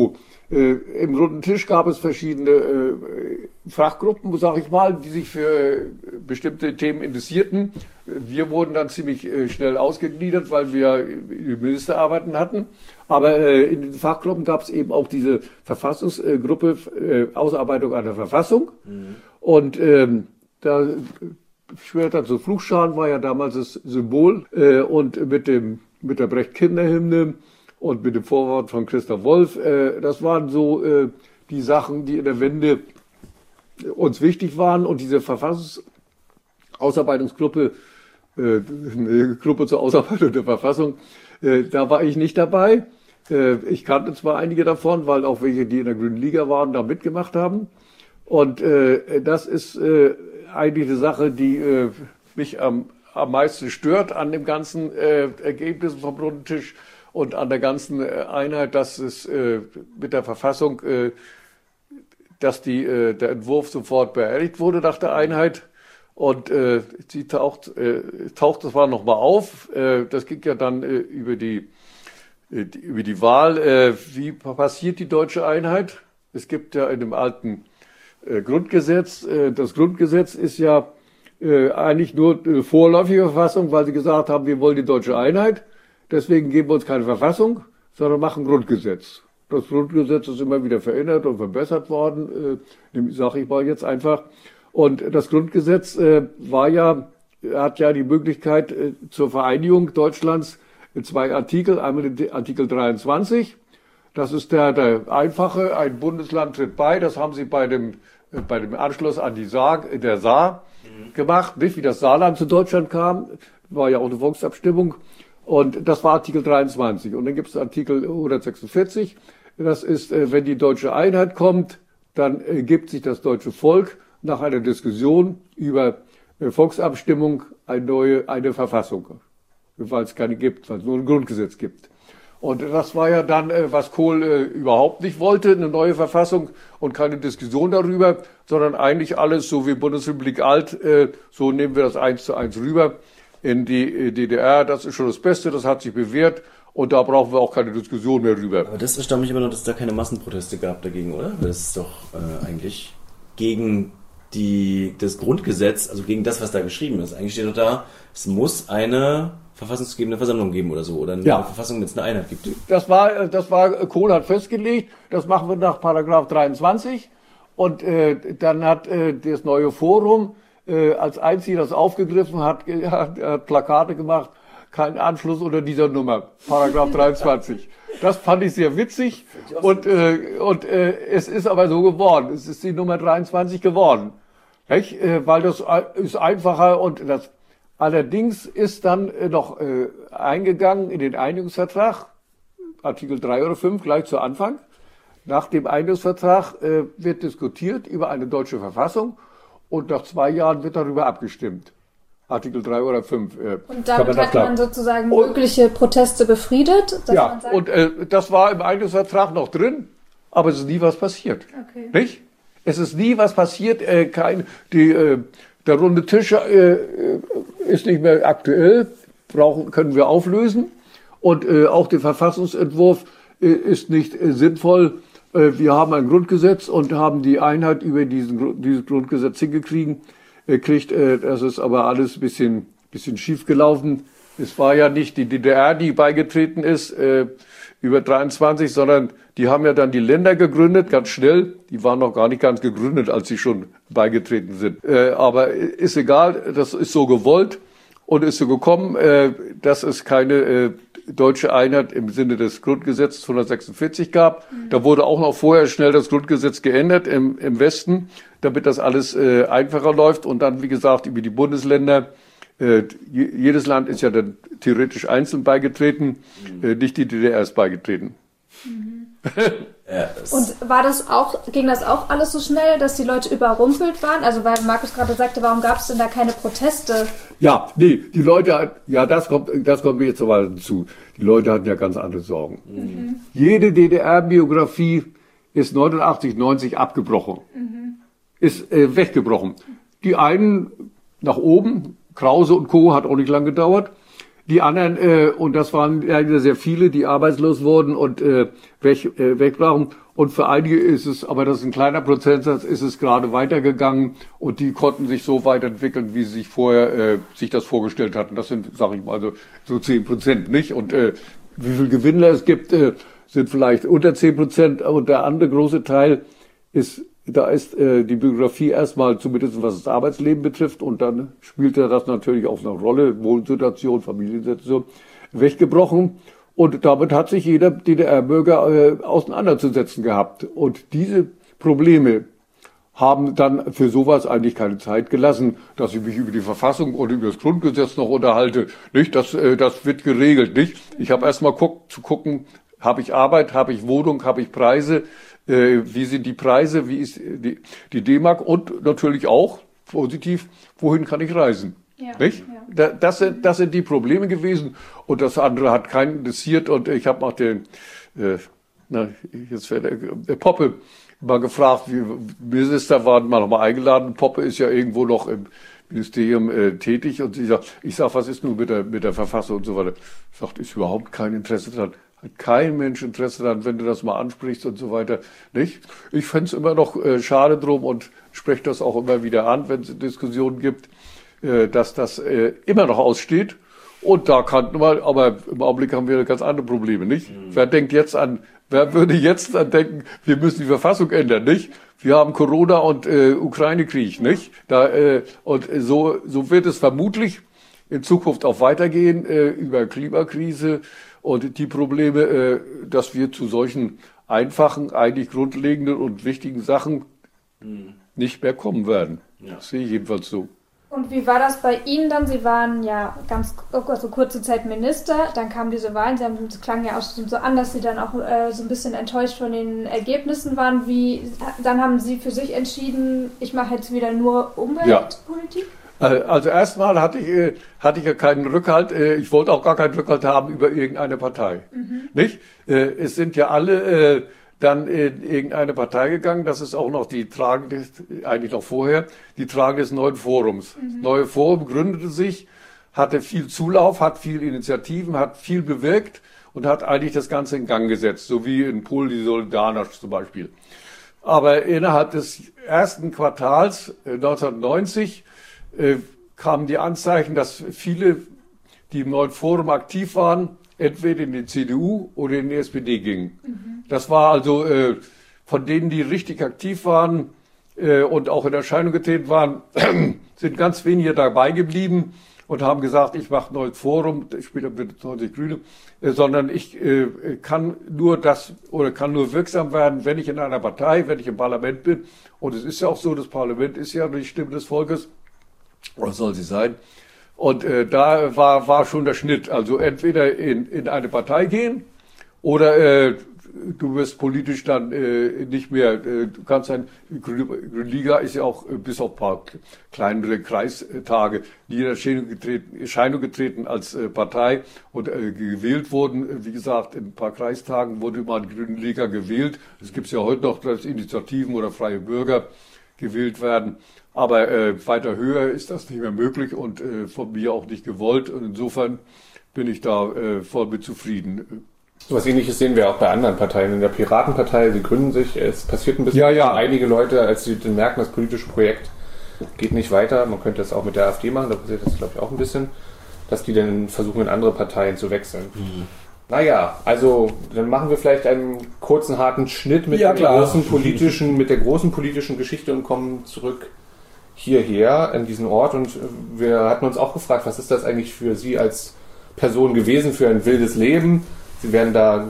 Äh, Im Runden Tisch gab es verschiedene äh, Fachgruppen, sag ich mal, die sich für äh, bestimmte Themen interessierten. Wir wurden dann ziemlich äh, schnell ausgegliedert, weil wir die Ministerarbeiten hatten. Aber äh, in den Fachgruppen gab es eben auch diese Verfassungsgruppe, äh, Ausarbeitung einer Verfassung. Mhm. Und ähm, da später zu Fluchscharen war ja damals das Symbol äh, und mit dem mit der Brecht-Kinderhymne und mit dem Vorwort von Christoph Wolff, äh, das waren so äh, die Sachen, die in der Wende uns wichtig waren. Und diese Verfassungsausarbeitungsgruppe, äh, eine Gruppe zur Ausarbeitung der Verfassung, äh, da war ich nicht dabei. Äh, ich kannte zwar einige davon, weil auch welche, die in der Grünen Liga waren, da mitgemacht haben. Und äh, das ist äh, eigentlich eine Sache, die äh, mich am, am meisten stört an dem ganzen äh, Ergebnis vom Runden Tisch und an der ganzen äh, Einheit, dass es äh, mit der Verfassung, äh, dass die, äh, der Entwurf sofort beerdigt wurde nach der Einheit. Und äh, sie taucht, äh, taucht das war nochmal auf. Äh, das ging ja dann äh, über die, äh, die über die Wahl. Äh, wie passiert die deutsche Einheit? Es gibt ja in dem alten äh, Grundgesetz, äh, das Grundgesetz ist ja äh, eigentlich nur eine vorläufige Verfassung, weil sie gesagt haben, wir wollen die deutsche Einheit. Deswegen geben wir uns keine Verfassung, sondern machen Grundgesetz. Das Grundgesetz ist immer wieder verändert und verbessert worden, äh, sage ich mal jetzt einfach. Und das Grundgesetz äh, war ja, hat ja die Möglichkeit äh, zur Vereinigung Deutschlands in zwei Artikel. Einmal den Artikel dreiundzwanzig. Das ist der, der einfache, ein Bundesland tritt bei. Das haben sie bei dem, äh, bei dem Anschluss an die Saar, der Saar mhm. gemacht. Nicht wie das Saarland zu Deutschland kam, war ja auch eine Volksabstimmung. Und das war Artikel dreiundzwanzig. Und dann gibt es Artikel hundertsechsundvierzig. Das ist, wenn die deutsche Einheit kommt, dann gibt sich das deutsche Volk nach einer Diskussion über Volksabstimmung eine neue, eine Verfassung. Weil es keine gibt, weil es nur ein Grundgesetz gibt. Und das war ja dann, was Kohl überhaupt nicht wollte, eine neue Verfassung und keine Diskussion darüber, sondern eigentlich alles so wie Bundesrepublik alt, so nehmen wir das eins zu eins rüber in die D D R, das ist schon das Beste, das hat sich bewährt und da brauchen wir auch keine Diskussion mehr drüber. Aber das erstaunt mich immer noch, dass es da keine Massenproteste gab dagegen, oder? Das ist doch äh, eigentlich gegen die, das Grundgesetz, also gegen das, was da geschrieben ist. Eigentlich steht doch da, es muss eine verfassungsgebende Versammlung geben oder so, oder eine ja. Verfassung, wenn es eine Einheit gibt. Das war, das war, Kohl hat festgelegt, das machen wir nach Paragraph dreiundzwanzig und äh, dann hat äh, das neue Forum Äh, als einziger das aufgegriffen hat, hat, hat Plakate gemacht, kein Anschluss unter dieser Nummer, Paragraph dreiundzwanzig. Das fand ich sehr witzig und, äh, und äh, es ist aber so geworden. Es ist die Nummer dreiundzwanzig geworden, nicht? Äh, weil das ist einfacher und das allerdings ist dann äh, noch äh, eingegangen in den Einigungsvertrag, Artikel drei oder fünf gleich zu Anfang. Nach dem Einigungsvertrag äh, wird diskutiert über eine deutsche Verfassung. Und nach zwei Jahren wird darüber abgestimmt. Artikel drei oder fünf. Äh, und damit man hat man sozusagen mögliche Proteste befriedet? Dass ja, man sagt, und äh, das war im Einigungsvertrag noch drin, aber es ist nie was passiert. Okay. Nicht? Es ist nie was passiert. Äh, kein, die, äh, der runde Tisch äh, ist nicht mehr aktuell, brauchen, können wir auflösen. Und äh, auch der Verfassungsentwurf äh, ist nicht äh, sinnvoll. Wir haben ein Grundgesetz und haben die Einheit über diesen, dieses Grundgesetz hingekriegt. Kriegt, das ist aber alles ein bisschen, bisschen schief gelaufen. Es war ja nicht die D D R, die beigetreten ist, über dreiundzwanzig, sondern die haben ja dann die Länder gegründet, ganz schnell. Die waren noch gar nicht ganz gegründet, als sie schon beigetreten sind. Aber ist egal, das ist so gewollt und ist so gekommen, dass es keine deutsche Einheit im Sinne des Grundgesetzes hundertsechsundvierzig gab. Mhm. Da wurde auch noch vorher schnell das Grundgesetz geändert im, im Westen, damit das alles äh, einfacher läuft. Und dann, wie gesagt, über die Bundesländer. Äh, jedes Land ist ja dann theoretisch einzeln beigetreten, mhm. äh, nicht die D D R ist beigetreten. Mhm. Ja, und war das auch, ging das auch alles so schnell, dass die Leute überrumpelt waren? Also weil Markus gerade sagte, warum gab es denn da keine Proteste? Ja, nee, die Leute, ja, das kommt, das kommt mir jetzt nochmal hinzu. Die Leute hatten ja ganz andere Sorgen. Mhm. Jede D D R-Biografie ist neunundachtzig, neunzig abgebrochen. Mhm. Ist äh, weggebrochen. Die einen nach oben, Krause und Co. hat auch nicht lang gedauert. Die anderen, äh, und das waren ja sehr viele, die arbeitslos wurden und äh, weg, äh, wegbrachen. Und für einige ist es, aber das ist ein kleiner Prozentsatz, ist es gerade weitergegangen und die konnten sich so weiterentwickeln, wie sie sich vorher äh, sich das vorgestellt hatten. Das sind, sage ich mal, so, so zehn Prozent, nicht? Und äh, wie viel Gewinnler es gibt, äh, sind vielleicht unter zehn Prozent. Und der andere große Teil ist, da ist äh, die Biografie erstmal, zumindest was das Arbeitsleben betrifft, und dann spielt er das natürlich auch eine Rolle, Wohnsituation, Familiensituation, weggebrochen. Und damit hat sich jeder D D R-Bürger äh, auseinanderzusetzen gehabt. Und diese Probleme haben dann für sowas eigentlich keine Zeit gelassen, dass ich mich über die Verfassung oder über das Grundgesetz noch unterhalte. Nicht, das, äh, das wird geregelt, nicht? Ich habe erstmal guck, zu gucken, habe ich Arbeit, habe ich Wohnung, habe ich Preise, äh, wie sind die Preise, wie ist die, die D-Mark und natürlich auch, positiv, wohin kann ich reisen? Ja, nicht? Ja. Das, sind, das sind die Probleme gewesen und das andere hat keinen interessiert und ich habe auch den, äh, na, jetzt wird der, der Poppe mal gefragt, wie Minister waren mal nochmal eingeladen. Poppe ist ja irgendwo noch im Ministerium äh, tätig und ich sag, ich sag, was ist nun mit der, mit der Verfassung und so weiter? Sagt, ist überhaupt kein Interesse dran. Hat kein Mensch Interesse daran, wenn du das mal ansprichst und so weiter, nicht? Ich fände es immer noch äh, schade drum und spreche das auch immer wieder an, wenn es Diskussionen gibt, dass das äh, immer noch aussteht. Und da kannten wir, aber im Augenblick haben wir ganz andere Probleme, nicht? Mhm. Wer denkt jetzt an, wer würde jetzt an denken, wir müssen die Verfassung ändern, nicht? Wir haben Corona und äh, Ukraine-Krieg, nicht? Da, äh, und so, so wird es vermutlich in Zukunft auch weitergehen, äh, über Klimakrise und die Probleme, äh, dass wir zu solchen einfachen, eigentlich grundlegenden und wichtigen Sachen mhm. nicht mehr kommen werden. Ja. Das sehe ich jedenfalls so. Und wie war das bei Ihnen dann? Sie waren ja ganz also kurze Zeit Minister, dann kamen diese Wahlen, Sie haben, es klang ja auch so an, dass Sie dann auch äh, so ein bisschen enttäuscht von den Ergebnissen waren. Wie, dann haben Sie für sich entschieden, ich mache jetzt wieder nur Umweltpolitik? Ja. Also erstmal hatte ich, hatte ich ja keinen Rückhalt, ich wollte auch gar keinen Rückhalt haben über irgendeine Partei. Mhm. Nicht? Es sind ja alle dann in irgendeine Partei gegangen. Das ist auch noch die tragende, eigentlich noch vorher, die Tragende des neuen Forums. Mhm. Das neue Forum gründete sich, hatte viel Zulauf, hat viel Initiativen, hat viel bewirkt und hat eigentlich das Ganze in Gang gesetzt, so wie in Polen die Solidarność zum Beispiel. Aber innerhalb des ersten Quartals neunzehnhundertneunzig äh, kamen die Anzeichen, dass viele, die im neuen Forum aktiv waren, entweder in die C D U oder in die S P D gingen. Mhm. Das war also äh, von denen, die richtig aktiv waren äh, und auch in Erscheinung getreten waren, sind ganz wenige dabei geblieben und haben gesagt, ich mache ein neues Forum, später wird neunzig Grüne, äh, sondern ich äh, kann nur das oder kann nur wirksam werden, wenn ich in einer Partei, wenn ich im Parlament bin. Und es ist ja auch so, das Parlament ist ja die Stimme des Volkes, oder soll sie sein. Und äh, da war, war schon der Schnitt. Also entweder in, in eine Partei gehen oder äh, du wirst politisch dann äh, nicht mehr, äh, du kannst sein, Grüne Liga ist ja auch äh, bis auf ein paar kleinere Kreistage nie in Erscheinung getreten, Erscheinung getreten als äh, Partei und äh, gewählt wurden. Wie gesagt, in ein paar Kreistagen wurde mal die Grüne Liga gewählt. Es gibt ja heute noch, dass Initiativen oder freie Bürger gewählt werden. Aber äh, weiter höher ist das nicht mehr möglich und äh, von mir auch nicht gewollt. Und insofern bin ich da äh, voll mit zufrieden. So was Ähnliches sehen wir auch bei anderen Parteien. In der Piratenpartei, sie gründen sich, es passiert ein bisschen. Ja, ja. Einige Leute, als sie merken, das politische Projekt geht nicht weiter, man könnte das auch mit der AfD machen, da passiert das, glaube ich, auch ein bisschen, dass die dann versuchen, in andere Parteien zu wechseln. Mhm. Naja, also dann machen wir vielleicht einen kurzen, harten Schnitt mit, ja, der, großen politischen, mit der großen politischen Geschichte und kommen zurück hierher, an diesen Ort. Und wir hatten uns auch gefragt, was ist das eigentlich für Sie als Person gewesen, für ein wildes Leben? Sie werden da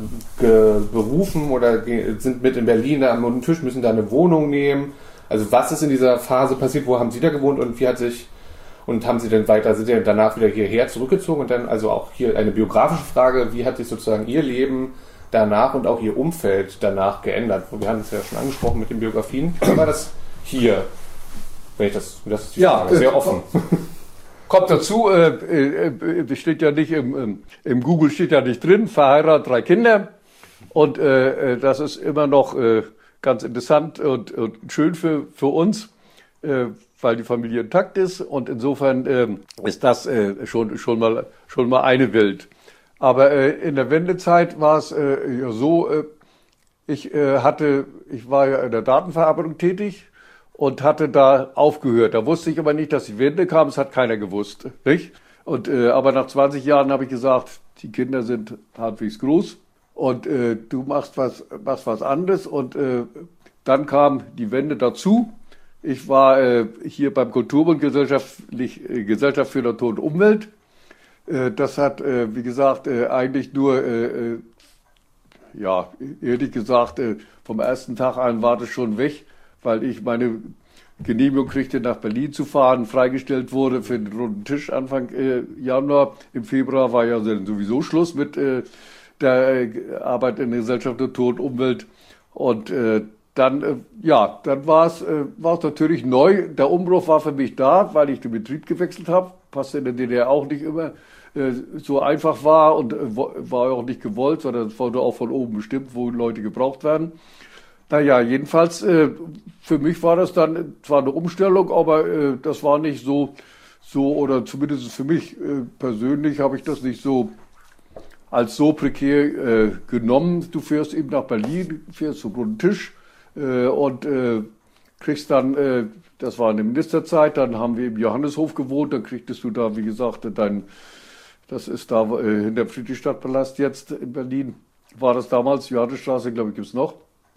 berufen oder sind mit in Berlin da am Tisch, müssen da eine Wohnung nehmen. Also was ist in dieser Phase passiert? Wo haben Sie da gewohnt und wie hat sich, und haben Sie denn weiter, sind Sie danach wieder hierher zurückgezogen? Und dann also auch hier eine biografische Frage, wie hat sich sozusagen Ihr Leben danach und auch Ihr Umfeld danach geändert? Wir haben es ja schon angesprochen mit den Biografien. Wie war das hier? Wenn ich das, das ist die ja, Frage, sehr offen. Kommt dazu, äh, äh, steht ja nicht im, im Google steht ja nicht drin, verheiratet, drei Kinder. Und äh, das ist immer noch äh, ganz interessant und, und schön für, für uns, äh, weil die Familie intakt ist. Und insofern äh, ist das äh, schon, schon, mal, schon mal eine Welt. Aber äh, in der Wendezeit war es äh, ja so, äh, Ich äh, hatte, ich war ja in der Datenverarbeitung tätig und hatte da aufgehört. Da wusste ich aber nicht, dass die Wende kam. Das hat keiner gewusst, nicht? Und äh, aber nach zwanzig Jahren habe ich gesagt, die Kinder sind halbwegs groß und äh, du machst was, machst was anderes. Und äh, dann kam die Wende dazu. Ich war äh, hier beim Kulturbund Gesellschaftlich, äh, Gesellschaft für Natur und Umwelt. Äh, das hat, äh, wie gesagt, äh, eigentlich nur äh, ja, ehrlich gesagt, vom ersten Tag an war das schon weg, weil ich meine Genehmigung kriegte, nach Berlin zu fahren, freigestellt wurde für den runden Tisch Anfang äh, Januar. Im Februar war ja sowieso Schluss mit äh, der äh, Arbeit in der Gesellschaft Natur und Umwelt. Und äh, dann, äh, ja, dann war es äh, war es natürlich neu. Der Umbruch war für mich da, weil ich den Betrieb gewechselt habe. Passte in der D D R auch nicht immer so einfach war und war auch nicht gewollt, sondern es wurde auch von oben bestimmt, wo Leute gebraucht werden. Naja, jedenfalls, für mich war das dann zwar eine Umstellung, aber das war nicht so, so oder zumindest für mich persönlich habe ich das nicht so als so prekär genommen. Du fährst eben nach Berlin, fährst zum runden Tisch und kriegst dann, das war in der Ministerzeit, dann haben wir im Johanneshof gewohnt, dann kriegtest du da, wie gesagt, dein Das ist da äh, hinter dem Friedrichstadtpalast jetzt in Berlin. War das damals, Johannesstraße, glaube ich, gibt es noch.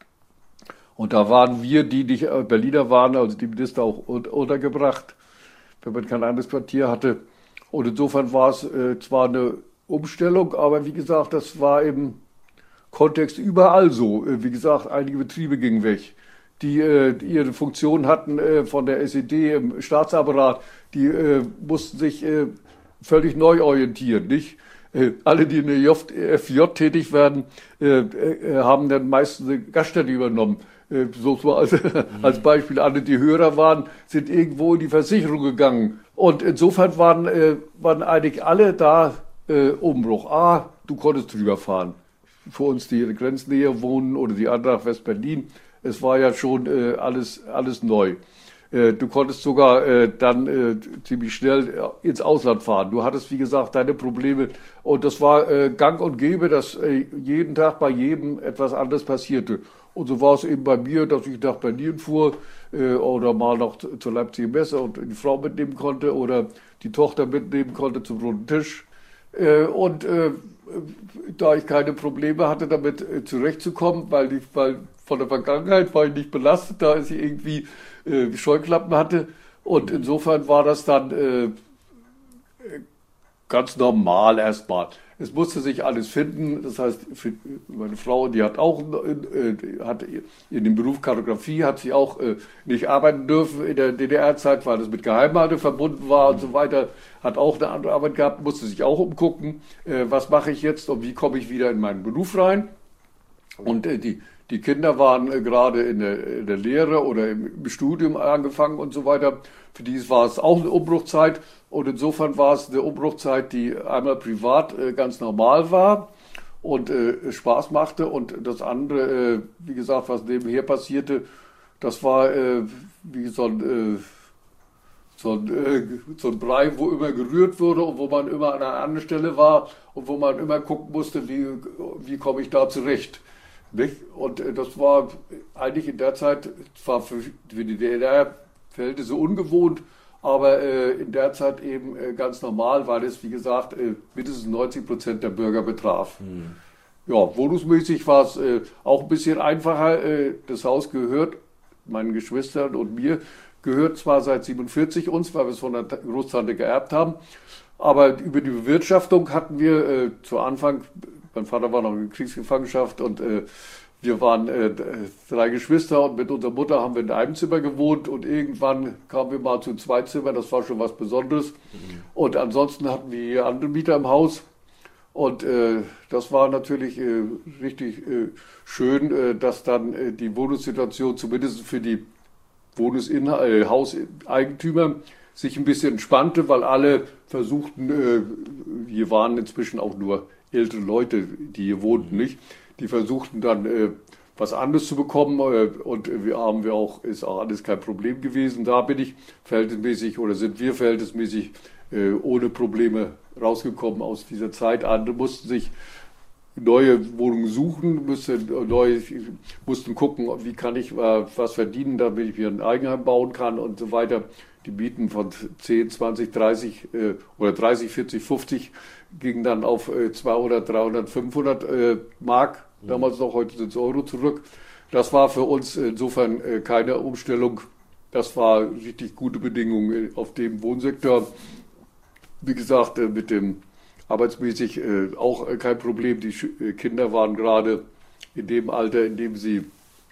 Und da waren wir, die nicht äh, Berliner waren, also die Minister auch un untergebracht, wenn man kein anderes Quartier hatte. Und insofern war es äh, zwar eine Umstellung, aber wie gesagt, das war im Kontext überall so. Äh, wie gesagt, einige Betriebe gingen weg, die äh, ihre Funktion hatten äh, von der S E D im Staatsapparat. Die äh, mussten sich äh, völlig neu orientieren, nicht? Äh, alle, die in der F J tätig werden, äh, äh, haben dann meistens eine Gaststätte übernommen. Äh, so, so als, als Beispiel, alle, die Hörer waren, sind irgendwo in die Versicherung gegangen. Und insofern waren, äh, waren eigentlich alle da äh, Umbruch. Ah, du konntest drüber fahren. Für uns, die in der Grenznähe wohnen oder die anderen nach West-Berlin, es war ja schon äh, alles, alles neu. Du konntest sogar äh, dann äh, ziemlich schnell ins Ausland fahren. Du hattest, wie gesagt, deine Probleme. Und das war äh, gang und gäbe, dass äh, jeden Tag bei jedem etwas anderes passierte. Und so war es eben bei mir, dass ich nach Berlin fuhr äh, oder mal noch zur Leipziger Messe und die Frau mitnehmen konnte oder die Tochter mitnehmen konnte zum runden Tisch. Äh, und äh, da ich keine Probleme hatte, damit äh, zurechtzukommen, weil, ich, weil von der Vergangenheit war ich nicht belastet, da ist ich irgendwie äh, Scheuklappen hatte. Und insofern war das dann äh, ganz normal erstmal. Es musste sich alles finden. Das heißt, für meine Frau, die hat auch äh, hat in dem Beruf Kartografie, hat sie auch äh, nicht arbeiten dürfen in der D D R-Zeit, weil das mit Geheimhaltung verbunden war und so weiter. Hat auch eine andere Arbeit gehabt, musste sich auch umgucken, äh, was mache ich jetzt und wie komme ich wieder in meinen Beruf rein. Und äh, die Die Kinder waren äh, gerade in der, in der Lehre oder im, im Studium angefangen und so weiter. Für die war es auch eine Umbruchzeit. Und insofern war es eine Umbruchzeit, die einmal privat äh, ganz normal war und äh, Spaß machte. Und das andere, äh, wie gesagt, was nebenher passierte, das war äh, wie so ein, äh, so, ein, äh, so ein Brei, wo immer gerührt wurde und wo man immer an einer anderen Stelle war und wo man immer gucken musste, wie, wie komme ich da zurecht. Nicht? Und äh, das war eigentlich in der Zeit, zwar für, für die D D R-Verhältnisse ungewohnt, aber äh, in der Zeit eben äh, ganz normal, weil es, wie gesagt, äh, mindestens neunzig Prozent der Bürger betraf. Mhm. Ja, wohnungsmäßig war es äh, auch ein bisschen einfacher. Äh, das Haus gehört meinen Geschwistern und mir, gehört zwar seit siebenundvierzig uns, weil wir es von der Großtante geerbt haben, aber über die Bewirtschaftung hatten wir äh, zu Anfang, mein Vater war noch in Kriegsgefangenschaft und äh, wir waren äh, drei Geschwister und mit unserer Mutter haben wir in einem Zimmer gewohnt und irgendwann kamen wir mal zu zwei Zimmern, das war schon was Besonderes. Mhm. Und ansonsten hatten wir hier andere Mieter im Haus und äh, das war natürlich äh, richtig äh, schön, äh, dass dann äh, die Wohnungssituation zumindest für die Wohnungsinhaber, Hauseigentümer sich ein bisschen entspannte, weil alle versuchten, äh, hier waren inzwischen auch nur ältere Leute, die hier wohnten, nicht? Die versuchten dann äh, was anderes zu bekommen äh, und wir haben wir auch, ist auch alles kein Problem gewesen. Da bin ich verhältnismäßig oder sind wir verhältnismäßig äh, ohne Probleme rausgekommen aus dieser Zeit. Andere mussten sich neue Wohnungen suchen, müssen, neu, mussten gucken, wie kann ich äh, was verdienen, damit ich mir ein Eigenheim bauen kann und so weiter. Die Mieten von zehn, zwanzig, dreißig äh, oder dreißig, vierzig, fünfzig gingen dann auf äh, zweihundert, dreihundert, fünfhundert äh, Mark, damals noch, heute sind es Euro zurück. Das war für uns insofern äh, keine Umstellung. Das war richtig gute Bedingungen auf dem Wohnsektor. Wie gesagt, äh, mit dem arbeitsmäßig äh, auch äh, kein Problem. Die Sch äh, Kinder waren gerade in dem Alter, in dem sie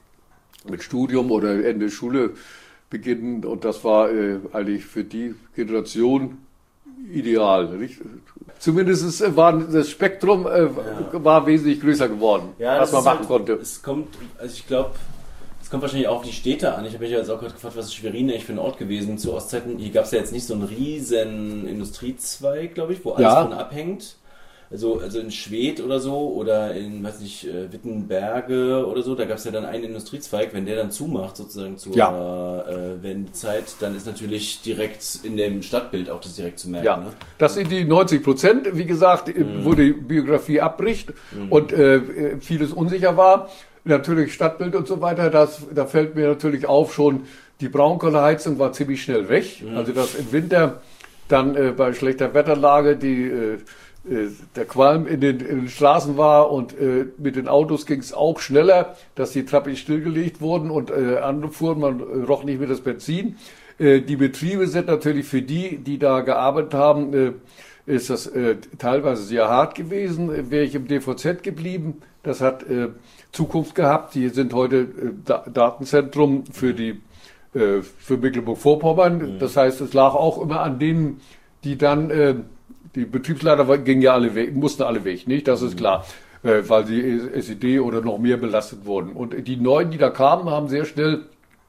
mit Studium oder Ende Schule beginnen. Und das war äh, eigentlich für die Generation ideal. Nicht? Zumindest war das Spektrum äh, ja. war wesentlich größer geworden, ja, was man machen halt, konnte. Es kommt, also ich glaube, es kommt wahrscheinlich auch auf die Städte an. Ich habe mich ja jetzt auch gerade gefragt, was ist Schwerin eigentlich für ein Ort gewesen zu Ostzeiten. Hier gab es ja jetzt nicht so einen riesen Industriezweig, glaube ich, wo alles ja. von abhängt. Also, also in Schwedt oder so oder in, weiß nicht, Wittenberge oder so, da gab es ja dann einen Industriezweig, wenn der dann zumacht sozusagen zur ja. äh, Wendezeit, dann ist natürlich direkt in dem Stadtbild auch das direkt zu merken. Ja, ne? Das sind die neunzig Prozent, wie gesagt, mhm. wo die Biografie abbricht mhm. und äh, vieles unsicher war. Natürlich Stadtbild und so weiter, das, da fällt mir natürlich auf schon, die Braunkohleheizung war ziemlich schnell weg. Mhm. Also dass im Winter dann äh, bei schlechter Wetterlage die äh, der Qualm in den, in den Straßen war und äh, mit den Autos ging es auch schneller, dass die Trappen stillgelegt wurden und äh, anfuhren, man äh, roch nicht mehr das Benzin. Äh, die Betriebe sind natürlich für die, die da gearbeitet haben, äh, ist das äh, teilweise sehr hart gewesen. Wäre ich im D V Z geblieben, das hat äh, Zukunft gehabt. Die sind heute äh, da Datenzentrum für die äh, für Mecklenburg-Vorpommern. Mhm. Das heißt, es lag auch immer an denen, die dann äh, die Betriebsleiter gingen ja alle weg, mussten alle weg, nicht? Das ist klar, äh, weil sie S E D oder noch mehr belastet wurden. Und die Neuen, die da kamen, haben sehr schnell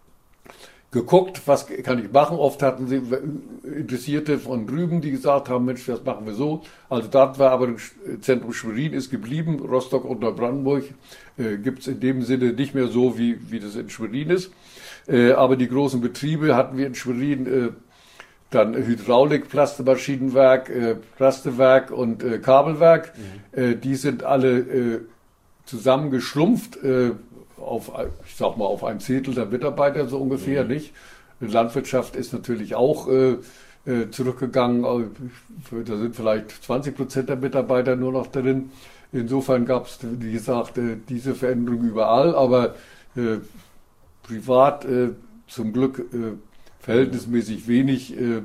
geguckt, was kann ich machen. Oft hatten sie Interessierte von drüben, die gesagt haben, Mensch, das machen wir so. Also Datenverarbeitungszentrum Schwerin ist geblieben, Rostock und Neubrandenburg äh, gibt es in dem Sinne nicht mehr so, wie, wie das in Schwerin ist. Äh, aber die großen Betriebe hatten wir in Schwerin, äh, dann Hydraulik, Plastemaschinenwerk, äh, Plastewerk und äh, Kabelwerk. Mhm. Äh, die sind alle äh, zusammengeschrumpft äh, auf, ich sag mal, auf ein Zehntel der Mitarbeiter so ungefähr, mhm. nicht? Die Landwirtschaft ist natürlich auch äh, äh, zurückgegangen. Da sind vielleicht zwanzig Prozent der Mitarbeiter nur noch drin. Insofern gab es, wie gesagt, äh, diese Veränderung überall, aber äh, privat äh, zum Glück äh, verhältnismäßig wenig äh,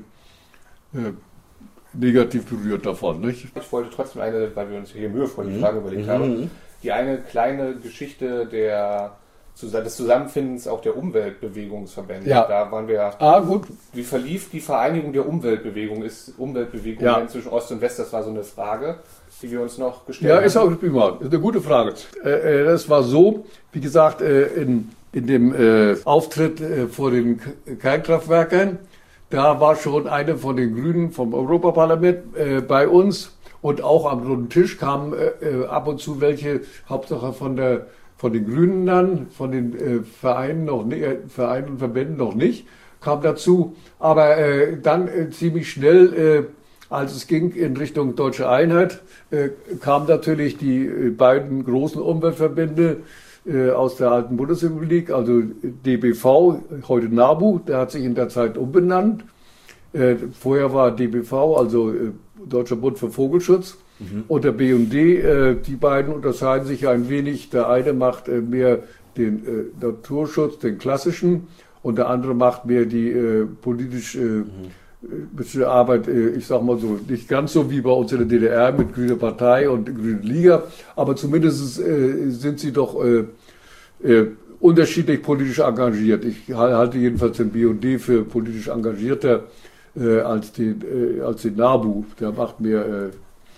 äh, negativ berührt davon. Nicht? Ich wollte trotzdem eine, weil wir uns hier mühevoll die Frage überlegt mhm. haben, die eine kleine Geschichte der, des Zusammenfindens auch der Umweltbewegungsverbände. Ja. Da waren wir. Ah, gut. Wie verlief die Vereinigung der Umweltbewegung? Ist Umweltbewegung ja. zwischen Ost und West? Das war so eine Frage, die wir uns noch gestellt haben. Ja, ist auch prima. Ist eine gute Frage. Äh, das war so, wie gesagt, äh, in In dem äh, Auftritt äh, vor den Kernkraftwerken, da war schon eine von den Grünen vom Europaparlament äh, bei uns und auch am runden Tisch kamen äh, ab und zu welche, Hauptsache von der von den Grünen dann, von den äh, Vereinen noch nicht, äh, Vereinen und Verbänden noch nicht, kam dazu. Aber äh, dann äh, ziemlich schnell, äh, als es ging in Richtung Deutsche Einheit, äh, kamen natürlich die äh, beiden großen Umweltverbände aus der alten Bundesrepublik, also D B V, heute NABU, der hat sich in der Zeit umbenannt. Äh, vorher war D B V, also äh, Deutscher Bund für Vogelschutz, mhm. und der B und D, äh, die beiden unterscheiden sich ein wenig. Der eine macht äh, mehr den äh, Naturschutz, den klassischen, und der andere macht mehr die äh, politische äh, mhm. Arbeit, äh, ich sag mal so, nicht ganz so wie bei uns in der D D R mit Grüne Partei und Grüne Liga, aber zumindest äh, sind sie doch äh, äh, unterschiedlich politisch engagiert. Ich halte jedenfalls den B und D für politisch engagierter äh, als, den, äh, als den NABU. Der macht mehr äh,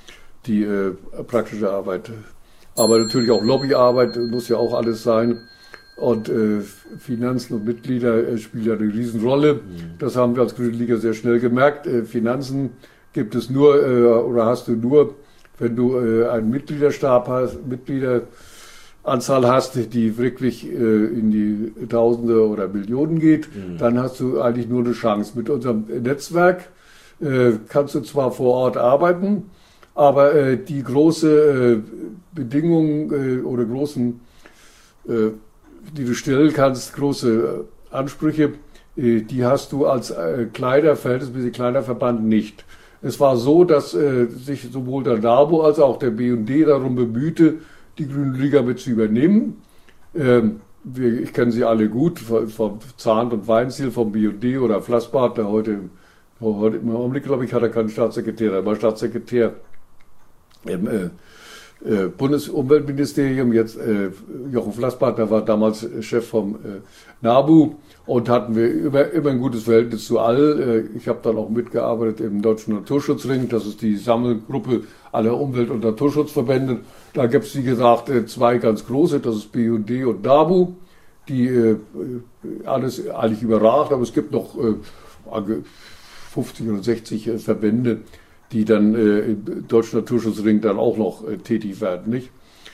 die äh, praktische Arbeit. Aber natürlich auch Lobbyarbeit muss ja auch alles sein. Und äh, Finanzen und Mitglieder äh, spielen ja eine Riesenrolle. Mhm. Das haben wir als Grüne Liga sehr schnell gemerkt. Äh, Finanzen gibt es nur äh, oder hast du nur, wenn du äh, einen Mitgliederstab hast, Mitgliederanzahl hast, die wirklich äh, in die Tausende oder Millionen geht, mhm. dann hast du eigentlich nur eine Chance. Mit unserem Netzwerk äh, kannst du zwar vor Ort arbeiten, Aber äh, die große äh, Bedingung äh, oder großen, äh, die du stellen kannst, große äh, Ansprüche, äh, die hast du als äh, kleiner, verhältnismäßig kleiner Verband nicht. Es war so, dass äh, sich sowohl der NABU als auch der B und D darum bemühte, die Grüne Liga mit zu übernehmen. Ähm, wir, ich kenne sie alle gut, vom Zahnt und Weinziel, vom B und D oder Flassbart, der heute, heute im Augenblick, glaube ich, hat er keinen Staatssekretär, er war Staatssekretär im äh, äh, Bundesumweltministerium, jetzt äh, Jochen Flassbart, der war damals Chef vom äh, NABU. Und hatten wir immer, immer ein gutes Verhältnis zu all. Ich habe dann auch mitgearbeitet im Deutschen Naturschutzring. Das ist die Sammelgruppe aller Umwelt- und Naturschutzverbände. Da gibt es, wie gesagt, zwei ganz große. Das ist B und D und NABU, die alles eigentlich überragt. Aber es gibt noch fünfzig oder sechzig Verbände, die dann im Deutschen Naturschutzring dann auch noch tätig werden, nicht?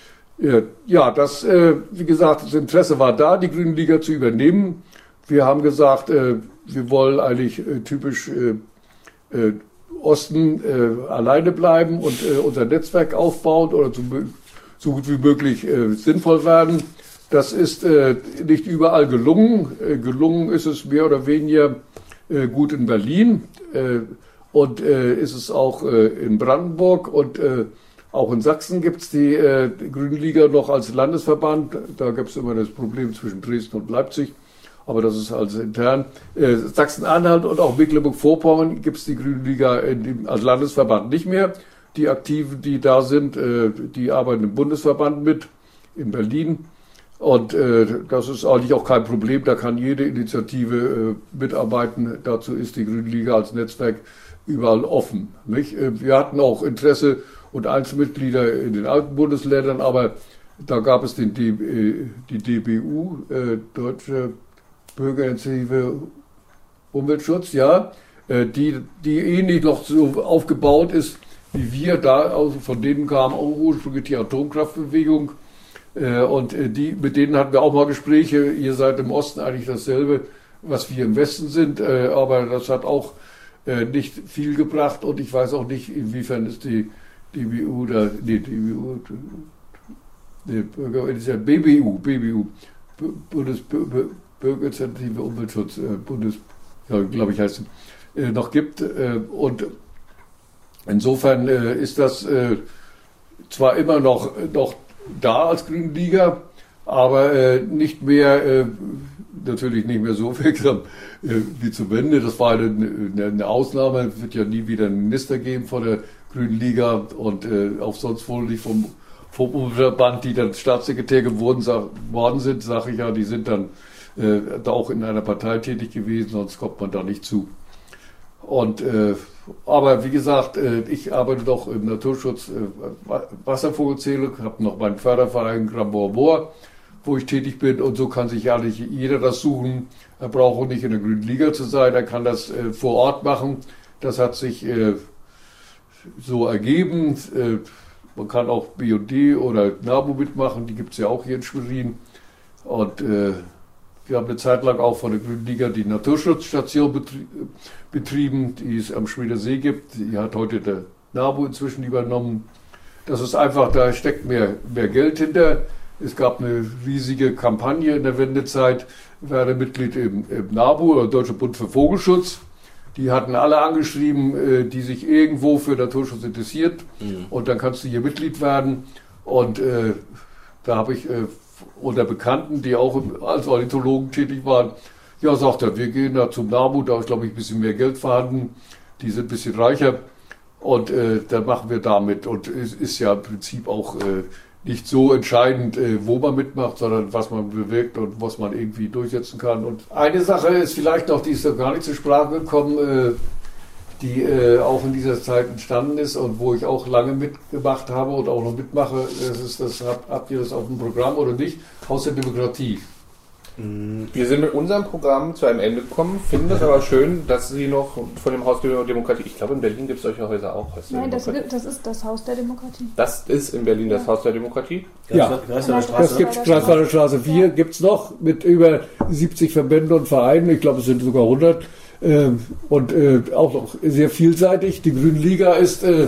Ja, das, wie gesagt, das Interesse war da, die Grüne Liga zu übernehmen. Wir haben gesagt, äh, wir wollen eigentlich äh, typisch äh, äh, Osten äh, alleine bleiben und äh, unser Netzwerk aufbauen oder so, so gut wie möglich äh, sinnvoll werden. Das ist äh, nicht überall gelungen. Äh, gelungen ist es mehr oder weniger äh, gut in Berlin äh, und äh, ist es auch äh, in Brandenburg und äh, auch in Sachsen gibt es die, äh, die Grüne Liga noch als Landesverband. Da gibt es immer das Problem zwischen Dresden und Leipzig. Aber das ist also intern. Äh, Sachsen-Anhalt und auch Mecklenburg-Vorpommern gibt es die Grüne Liga in dem, als Landesverband nicht mehr. Die Aktiven, die da sind, äh, die arbeiten im Bundesverband mit, in Berlin. Und äh, das ist eigentlich auch kein Problem. Da kann jede Initiative äh, mitarbeiten. Dazu ist die Grüne Liga als Netzwerk überall offen. Nicht? Äh, wir hatten auch Interesse und Einzelmitglieder in den alten Bundesländern, aber da gab es den D, äh, die D B U, äh, Deutsche Bürgerinitiative Umweltschutz, ja, die, die ähnlich noch so aufgebaut ist wie wir, da also von denen kam auch ursprünglich die Atomkraftbewegung und die, mit denen hatten wir auch mal Gespräche. Ihr seid im Osten eigentlich dasselbe, was wir im Westen sind, aber das hat auch nicht viel gebracht und ich weiß auch nicht, inwiefern ist die D B U da, nee, D B U, nee, Bürgerinitiative, B B U, B B U, Bundes Bürgerinitiative Umweltschutz, äh, Bundes, ja, glaube ich heißt es, äh, noch gibt. Äh, und insofern äh, ist das äh, zwar immer noch, noch da als Grüne Liga, aber äh, nicht mehr, äh, natürlich nicht mehr so wirksam äh, wie zu Wende. Das war eine, eine Ausnahme. Es wird ja nie wieder einen Minister geben von der Grünen Liga und äh, auch sonst wohl nicht vom, vom Umweltverband, die dann Staatssekretär geworden sag, worden sind, sage ich ja, die sind dann Äh, da auch in einer Partei tätig gewesen, sonst kommt man da nicht zu. Und äh, aber wie gesagt, äh, ich arbeite doch im Naturschutz, äh, Wasservogelzählung, habe noch meinen Förderverein Grambois, wo ich tätig bin und so kann sich ja nicht jeder das suchen. Er braucht auch nicht in der Grünen Liga zu sein, er kann das äh, vor Ort machen. Das hat sich äh, so ergeben. Äh, man kann auch B und D oder NABU mitmachen, die gibt es ja auch hier in Schwerin. Und äh, wir haben eine Zeit lang auch von der Grünen Liga die Naturschutzstation betrie betrieben, die es am Schweder See gibt. Die hat heute der NABU inzwischen übernommen. Das ist einfach, da steckt mehr, mehr Geld hinter. Es gab eine riesige Kampagne in der Wendezeit. Ich war Mitglied im, im NABU, oder Deutscher Bund für Vogelschutz. Die hatten alle angeschrieben, die sich irgendwo für Naturschutz interessiert. Mhm. Und dann kannst du hier Mitglied werden. Und äh, da habe ich äh, unter Bekannten, die auch als Ornithologen tätig waren, ja, sagt er, wir gehen da zum NABU, da ist, glaube ich, ein bisschen mehr Geld vorhanden, die sind ein bisschen reicher und äh, dann machen wir damit. Und es ist ja im Prinzip auch äh, nicht so entscheidend, äh, wo man mitmacht, sondern was man bewirkt und was man irgendwie durchsetzen kann. Und eine Sache ist vielleicht noch, die ist noch gar nicht zur Sprache gekommen, äh, die äh, auch in dieser Zeit entstanden ist und wo ich auch lange mitgemacht habe und auch noch mitmache. Das ist das, habt, habt ihr das auf dem Programm oder nicht? Haus der Demokratie. Wir sind mit unserem Programm zu einem Ende gekommen, finden das aber schön, dass Sie noch von dem Haus der Demokratie, ich glaube in Berlin gibt es solche Häuser auch. Haus Nein, das, das ist das Haus der Demokratie. Das ist in Berlin das ja. Haus der Demokratie? Ja, das gibt es, Greifswalder Straße vier, gibt es noch mit über siebzig Verbänden und Vereinen, ich glaube es sind sogar hundert. Äh, und äh, auch noch sehr vielseitig. Die Grüne Liga ist äh,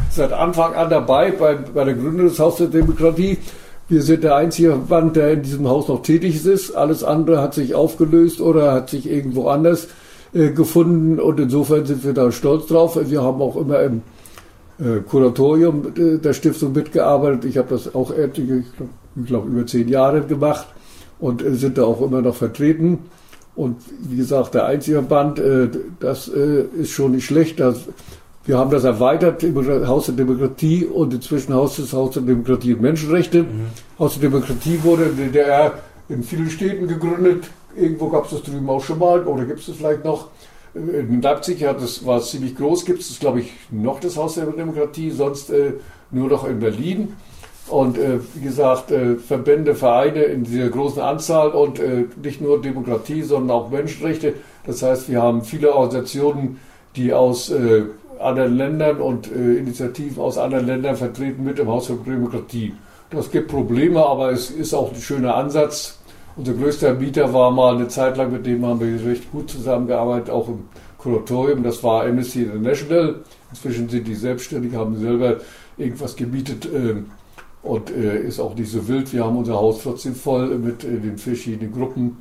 seit Anfang an dabei bei, bei der Gründung des Hauses der Demokratie. Wir sind der einzige Verband, der in diesem Haus noch tätig ist. Alles andere hat sich aufgelöst oder hat sich irgendwo anders äh, gefunden. Und insofern sind wir da stolz drauf. Wir haben auch immer im äh, Kuratorium äh, der Stiftung mitgearbeitet. Ich habe das auch etliche, ich glaube, über zehn Jahre gemacht und äh, sind da auch immer noch vertreten. Und wie gesagt, der einzige Verband, äh, das äh, ist schon nicht schlecht. Das, wir haben das erweitert, Haus der Demokratie und inzwischen Haus des Haus der Demokratie und Menschenrechte. Mhm. Haus der Demokratie wurde in der D D R in vielen Städten gegründet. Irgendwo gab es das drüben auch schon mal, oder gibt es es vielleicht noch? In Leipzig hat es, war es ziemlich groß, gibt es, glaube ich, noch das Haus der Demokratie, sonst äh, nur noch in Berlin. Und äh, wie gesagt, äh, Verbände, Vereine in dieser großen Anzahl und äh, nicht nur Demokratie, sondern auch Menschenrechte. Das heißt, wir haben viele Organisationen, die aus äh, anderen Ländern und äh, Initiativen aus anderen Ländern vertreten mit im Haus der Demokratie. Das gibt Probleme, aber es ist auch ein schöner Ansatz. Unser größter Mieter war mal eine Zeit lang, mit dem haben wir recht gut zusammengearbeitet, auch im Kuratorium. Das war Amnesty International. Inzwischen sind die selbstständig, haben selber irgendwas gemietet äh, und äh, ist auch nicht so wild. Wir haben unser Haus trotzdem voll mit äh, den verschiedenen Gruppen.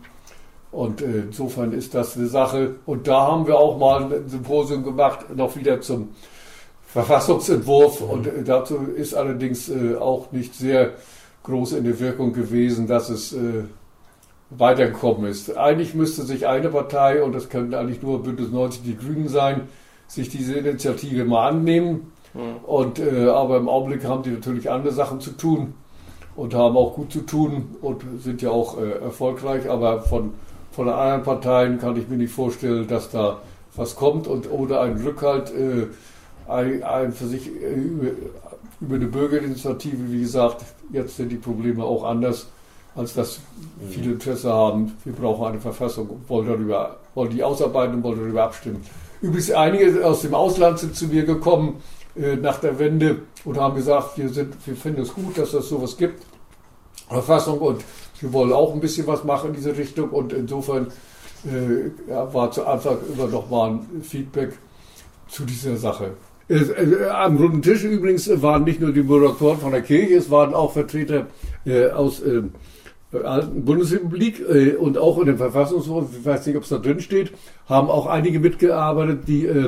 Und äh, insofern ist das eine Sache. Und da haben wir auch mal ein Symposium gemacht, noch wieder zum Verfassungsentwurf. Mhm. Und äh, dazu ist allerdings äh, auch nicht sehr groß in der Wirkung gewesen, dass es äh, weitergekommen ist. Eigentlich müsste sich eine Partei, und das könnten eigentlich nur Bündnis neunzig, die Grünen sein, sich diese Initiative mal annehmen. Mhm. Und, äh, aber im Augenblick haben die natürlich andere Sachen zu tun und haben auch gut zu tun und sind ja auch äh, erfolgreich. Aber von Von den anderen Parteien kann ich mir nicht vorstellen, dass da was kommt und ohne einen Rückhalt äh, ein, ein für sich äh, über, über eine Bürgerinitiative, wie gesagt, jetzt sind die Probleme auch anders, als dass viele Interesse haben. Wir brauchen eine Verfassung, wollen darüber, wollen die ausarbeiten und wollen darüber abstimmen. Übrigens, einige aus dem Ausland sind zu mir gekommen äh, nach der Wende und haben gesagt, wir, sind, wir finden es gut, dass es sowas gibt, Verfassung, und wir wollen auch ein bisschen was machen in diese Richtung, und insofern äh, ja, war zu Anfang immer noch mal ein Feedback zu dieser Sache. Äh, äh, am runden Tisch übrigens waren nicht nur die Moderatoren von der Kirche, es waren auch Vertreter äh, aus äh, der alten Bundesrepublik äh, und auch in dem Verfassungshof, ich weiß nicht, ob es da drin steht, haben auch einige mitgearbeitet, die äh,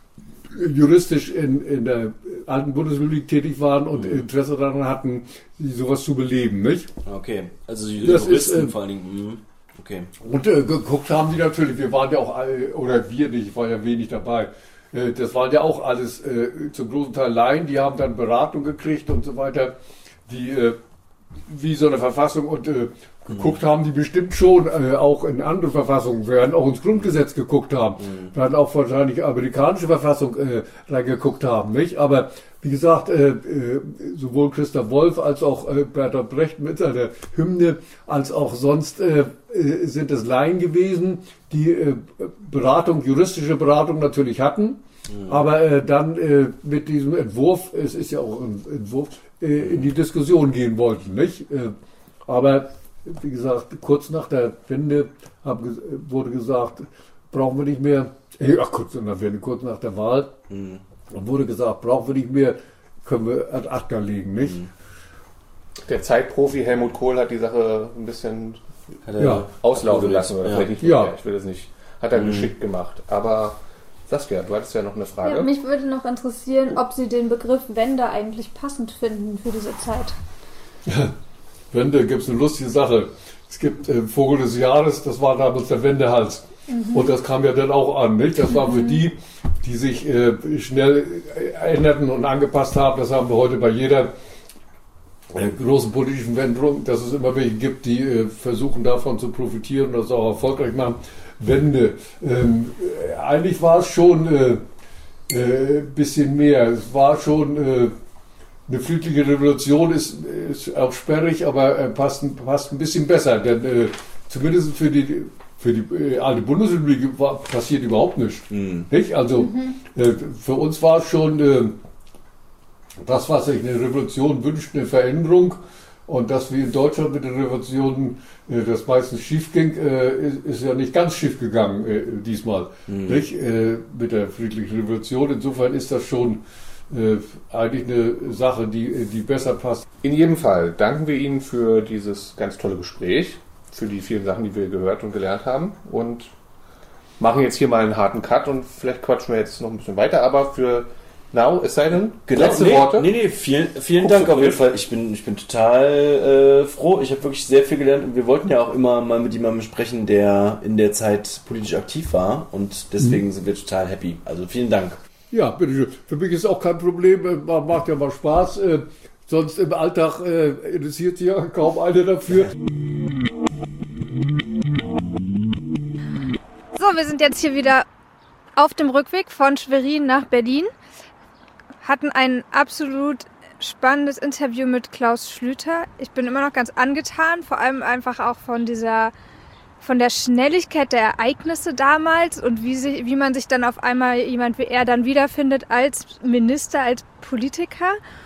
juristisch in, in der alten Bundesrepublik tätig waren und mhm. Interesse daran hatten, sowas zu beleben, nicht? Okay, also die das Juristen ist, äh, vor allen Dingen. Mhm. Okay. Und äh, geguckt haben die natürlich, wir waren ja auch, alle, oder wir nicht, ich war ja wenig dabei, äh, das waren ja auch alles äh, zum großen Teil Laien, die haben dann Beratung gekriegt und so weiter, die äh, wie so eine Verfassung und äh, geguckt mhm. haben, die bestimmt schon äh, auch in andere Verfassungen werden, auch ins Grundgesetz geguckt haben, mhm. werden auch wahrscheinlich amerikanische Verfassung äh, reingeguckt haben, nicht? Aber wie gesagt, äh, äh, sowohl Christa Wolf als auch äh, Bertolt Brecht mit seiner Hymne, als auch sonst äh, äh, sind es Laien gewesen, die äh, Beratung, juristische Beratung natürlich hatten, mhm. aber äh, dann äh, mit diesem Entwurf, es ist ja auch ein Entwurf, äh, in die Diskussion gehen wollten, nicht? Äh, aber wie gesagt, kurz nach der Wende haben, wurde gesagt, brauchen wir nicht mehr, ach, kurz nach der Wende, kurz nach der Wahl, mhm. wurde gesagt, brauchen wir nicht mehr, können wir ad acta legen, nicht? Mhm. Der Zeitprofi Helmut Kohl hat die Sache ein bisschen ja. auslaufen lassen. Oder ja. vielleicht nicht ja. Ich will das nicht. Hat er mhm. geschickt gemacht. Aber Saskia, du hattest ja noch eine Frage. Ja, mich würde noch interessieren, ob Sie den Begriff Wende eigentlich passend finden für diese Zeit. Ja. Wende gibt es eine lustige Sache. Es gibt äh, Vogel des Jahres, das war damals der Wendehals. Mhm. Und das kam ja dann auch an, nicht? Das war für die, die sich äh, schnell änderten und angepasst haben. Das haben wir heute bei jeder äh, großen politischen Wendung, dass es immer welche gibt, die äh, versuchen davon zu profitieren und das auch erfolgreich machen. Wende. Ähm, äh, eigentlich war es schon ein äh, äh, bisschen mehr. Es war schon... Äh, Eine friedliche Revolution ist, ist auch sperrig, aber äh, passt, passt ein bisschen besser. Denn äh, zumindest für die, für die äh, alte Bundesrepublik war, passiert überhaupt nichts. Mhm. Nicht? Also mhm. äh, für uns war es schon äh, das, was sich eine Revolution wünscht, eine Veränderung. Und dass wir in Deutschland mit den Revolutionen äh, das meistens schief ging, äh, ist, ist ja nicht ganz schief gegangen äh, diesmal. Mhm. Nicht? Äh, mit der friedlichen Revolution. Insofern ist das schon äh, eigentlich eine Sache, die, die besser passt. In jedem Fall danken wir Ihnen für dieses ganz tolle Gespräch, für die vielen Sachen, die wir gehört und gelernt haben und machen jetzt hier mal einen harten Cut und vielleicht quatschen wir jetzt noch ein bisschen weiter, aber für now, es sei denn, genau, letzte nee, Worte. Nee, nee, vielen, vielen Dank auf jeden Fall. Ich bin, ich bin total äh, froh. Ich habe wirklich sehr viel gelernt und wir wollten ja auch immer mal mit jemandem sprechen, der in der Zeit politisch aktiv war und deswegen mhm. sind wir total happy. Also vielen Dank. Ja, bitteschön. Für mich ist auch kein Problem. Macht ja mal Spaß. Äh, sonst im Alltag äh, interessiert sich ja kaum einer dafür. So, wir sind jetzt hier wieder auf dem Rückweg von Schwerin nach Berlin. Hatten ein absolut spannendes Interview mit Klaus Schlüter. Ich bin immer noch ganz angetan, vor allem einfach auch von dieser, von der Schnelligkeit der Ereignisse damals und wie, sich, wie man sich dann auf einmal jemand wie er dann wiederfindet als Minister, als Politiker.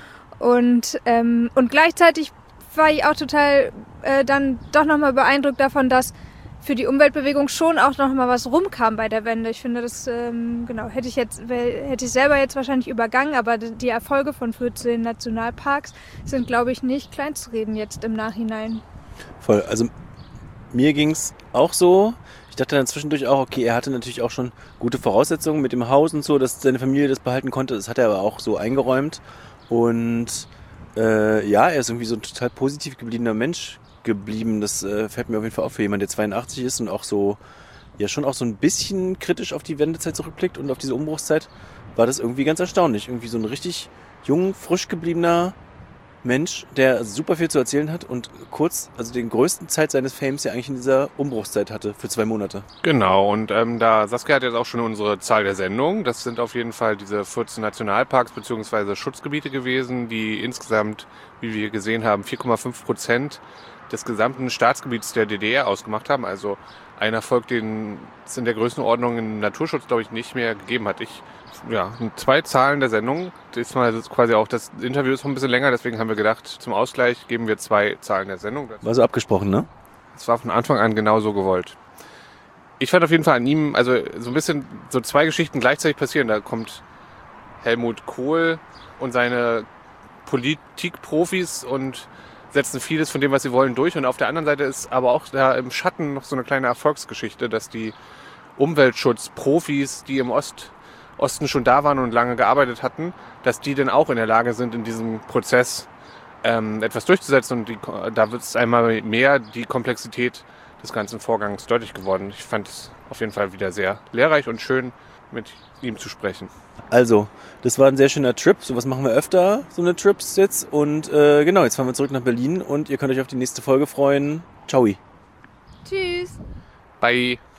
Und, ähm, und gleichzeitig war ich auch total äh, dann doch nochmal beeindruckt davon, dass für die Umweltbewegung schon auch noch mal was rumkam bei der Wende. Ich finde, das ähm, genau hätte ich jetzt hätte ich selber jetzt wahrscheinlich übergangen, aber die Erfolge von vierzehn Nationalparks sind, glaube ich, nicht kleinzureden jetzt im Nachhinein. Voll. Also mir ging's auch so. Ich dachte dann zwischendurch auch, okay, er hatte natürlich auch schon gute Voraussetzungen mit dem Haus und so, dass seine Familie das behalten konnte. Das hat er aber auch so eingeräumt. Und äh, ja, er ist irgendwie so ein total positiv gebliebener Mensch geblieben. Das äh, fällt mir auf jeden Fall auf für jemanden, der zweiundachtzig ist und auch so, ja schon auch so ein bisschen kritisch auf die Wendezeit zurückblickt und auf diese Umbruchszeit, war das irgendwie ganz erstaunlich. Irgendwie so ein richtig jung, frisch gebliebener Mensch, der super viel zu erzählen hat und kurz, also den größten Zeit seines Fames ja eigentlich in dieser Umbruchszeit hatte, für zwei Monate. Genau, und ähm, da Saskia hat jetzt auch schon unsere Zahl der Sendung. Das sind auf jeden Fall diese vierzehn Nationalparks bzw. Schutzgebiete gewesen, die insgesamt, wie wir gesehen haben, vier Komma fünf Prozent des gesamten Staatsgebiets der D D R ausgemacht haben. Also ein Erfolg, den es in der Größenordnung im Naturschutz, glaube ich, nicht mehr gegeben hat. Ich, ja, zwei Zahlen der Sendung. Diesmal ist quasi auch das Interview ist noch ein bisschen länger, deswegen haben wir gedacht, zum Ausgleich geben wir zwei Zahlen der Sendung. War so abgesprochen, ne? Das war von Anfang an genau so gewollt. Ich fand auf jeden Fall an ihm, also so ein bisschen, so zwei Geschichten gleichzeitig passieren. Da kommt Helmut Kohl und seine Politikprofis und setzen vieles von dem, was sie wollen, durch. Und auf der anderen Seite ist aber auch da im Schatten noch so eine kleine Erfolgsgeschichte, dass die Umweltschutzprofis, die im Ost, Osten schon da waren und lange gearbeitet hatten, dass die dann auch in der Lage sind, in diesem Prozess ähm, etwas durchzusetzen. Und die, da wird es einmal mehr die Komplexität des ganzen Vorgangs deutlich geworden. Ich fand es auf jeden Fall wieder sehr lehrreich und schön, mit ihm zu sprechen. Also, das war ein sehr schöner Trip. Sowas machen wir öfter, so eine Trips jetzt. Und äh, genau, jetzt fahren wir zurück nach Berlin und ihr könnt euch auf die nächste Folge freuen. Ciao. Tschüss. Bye.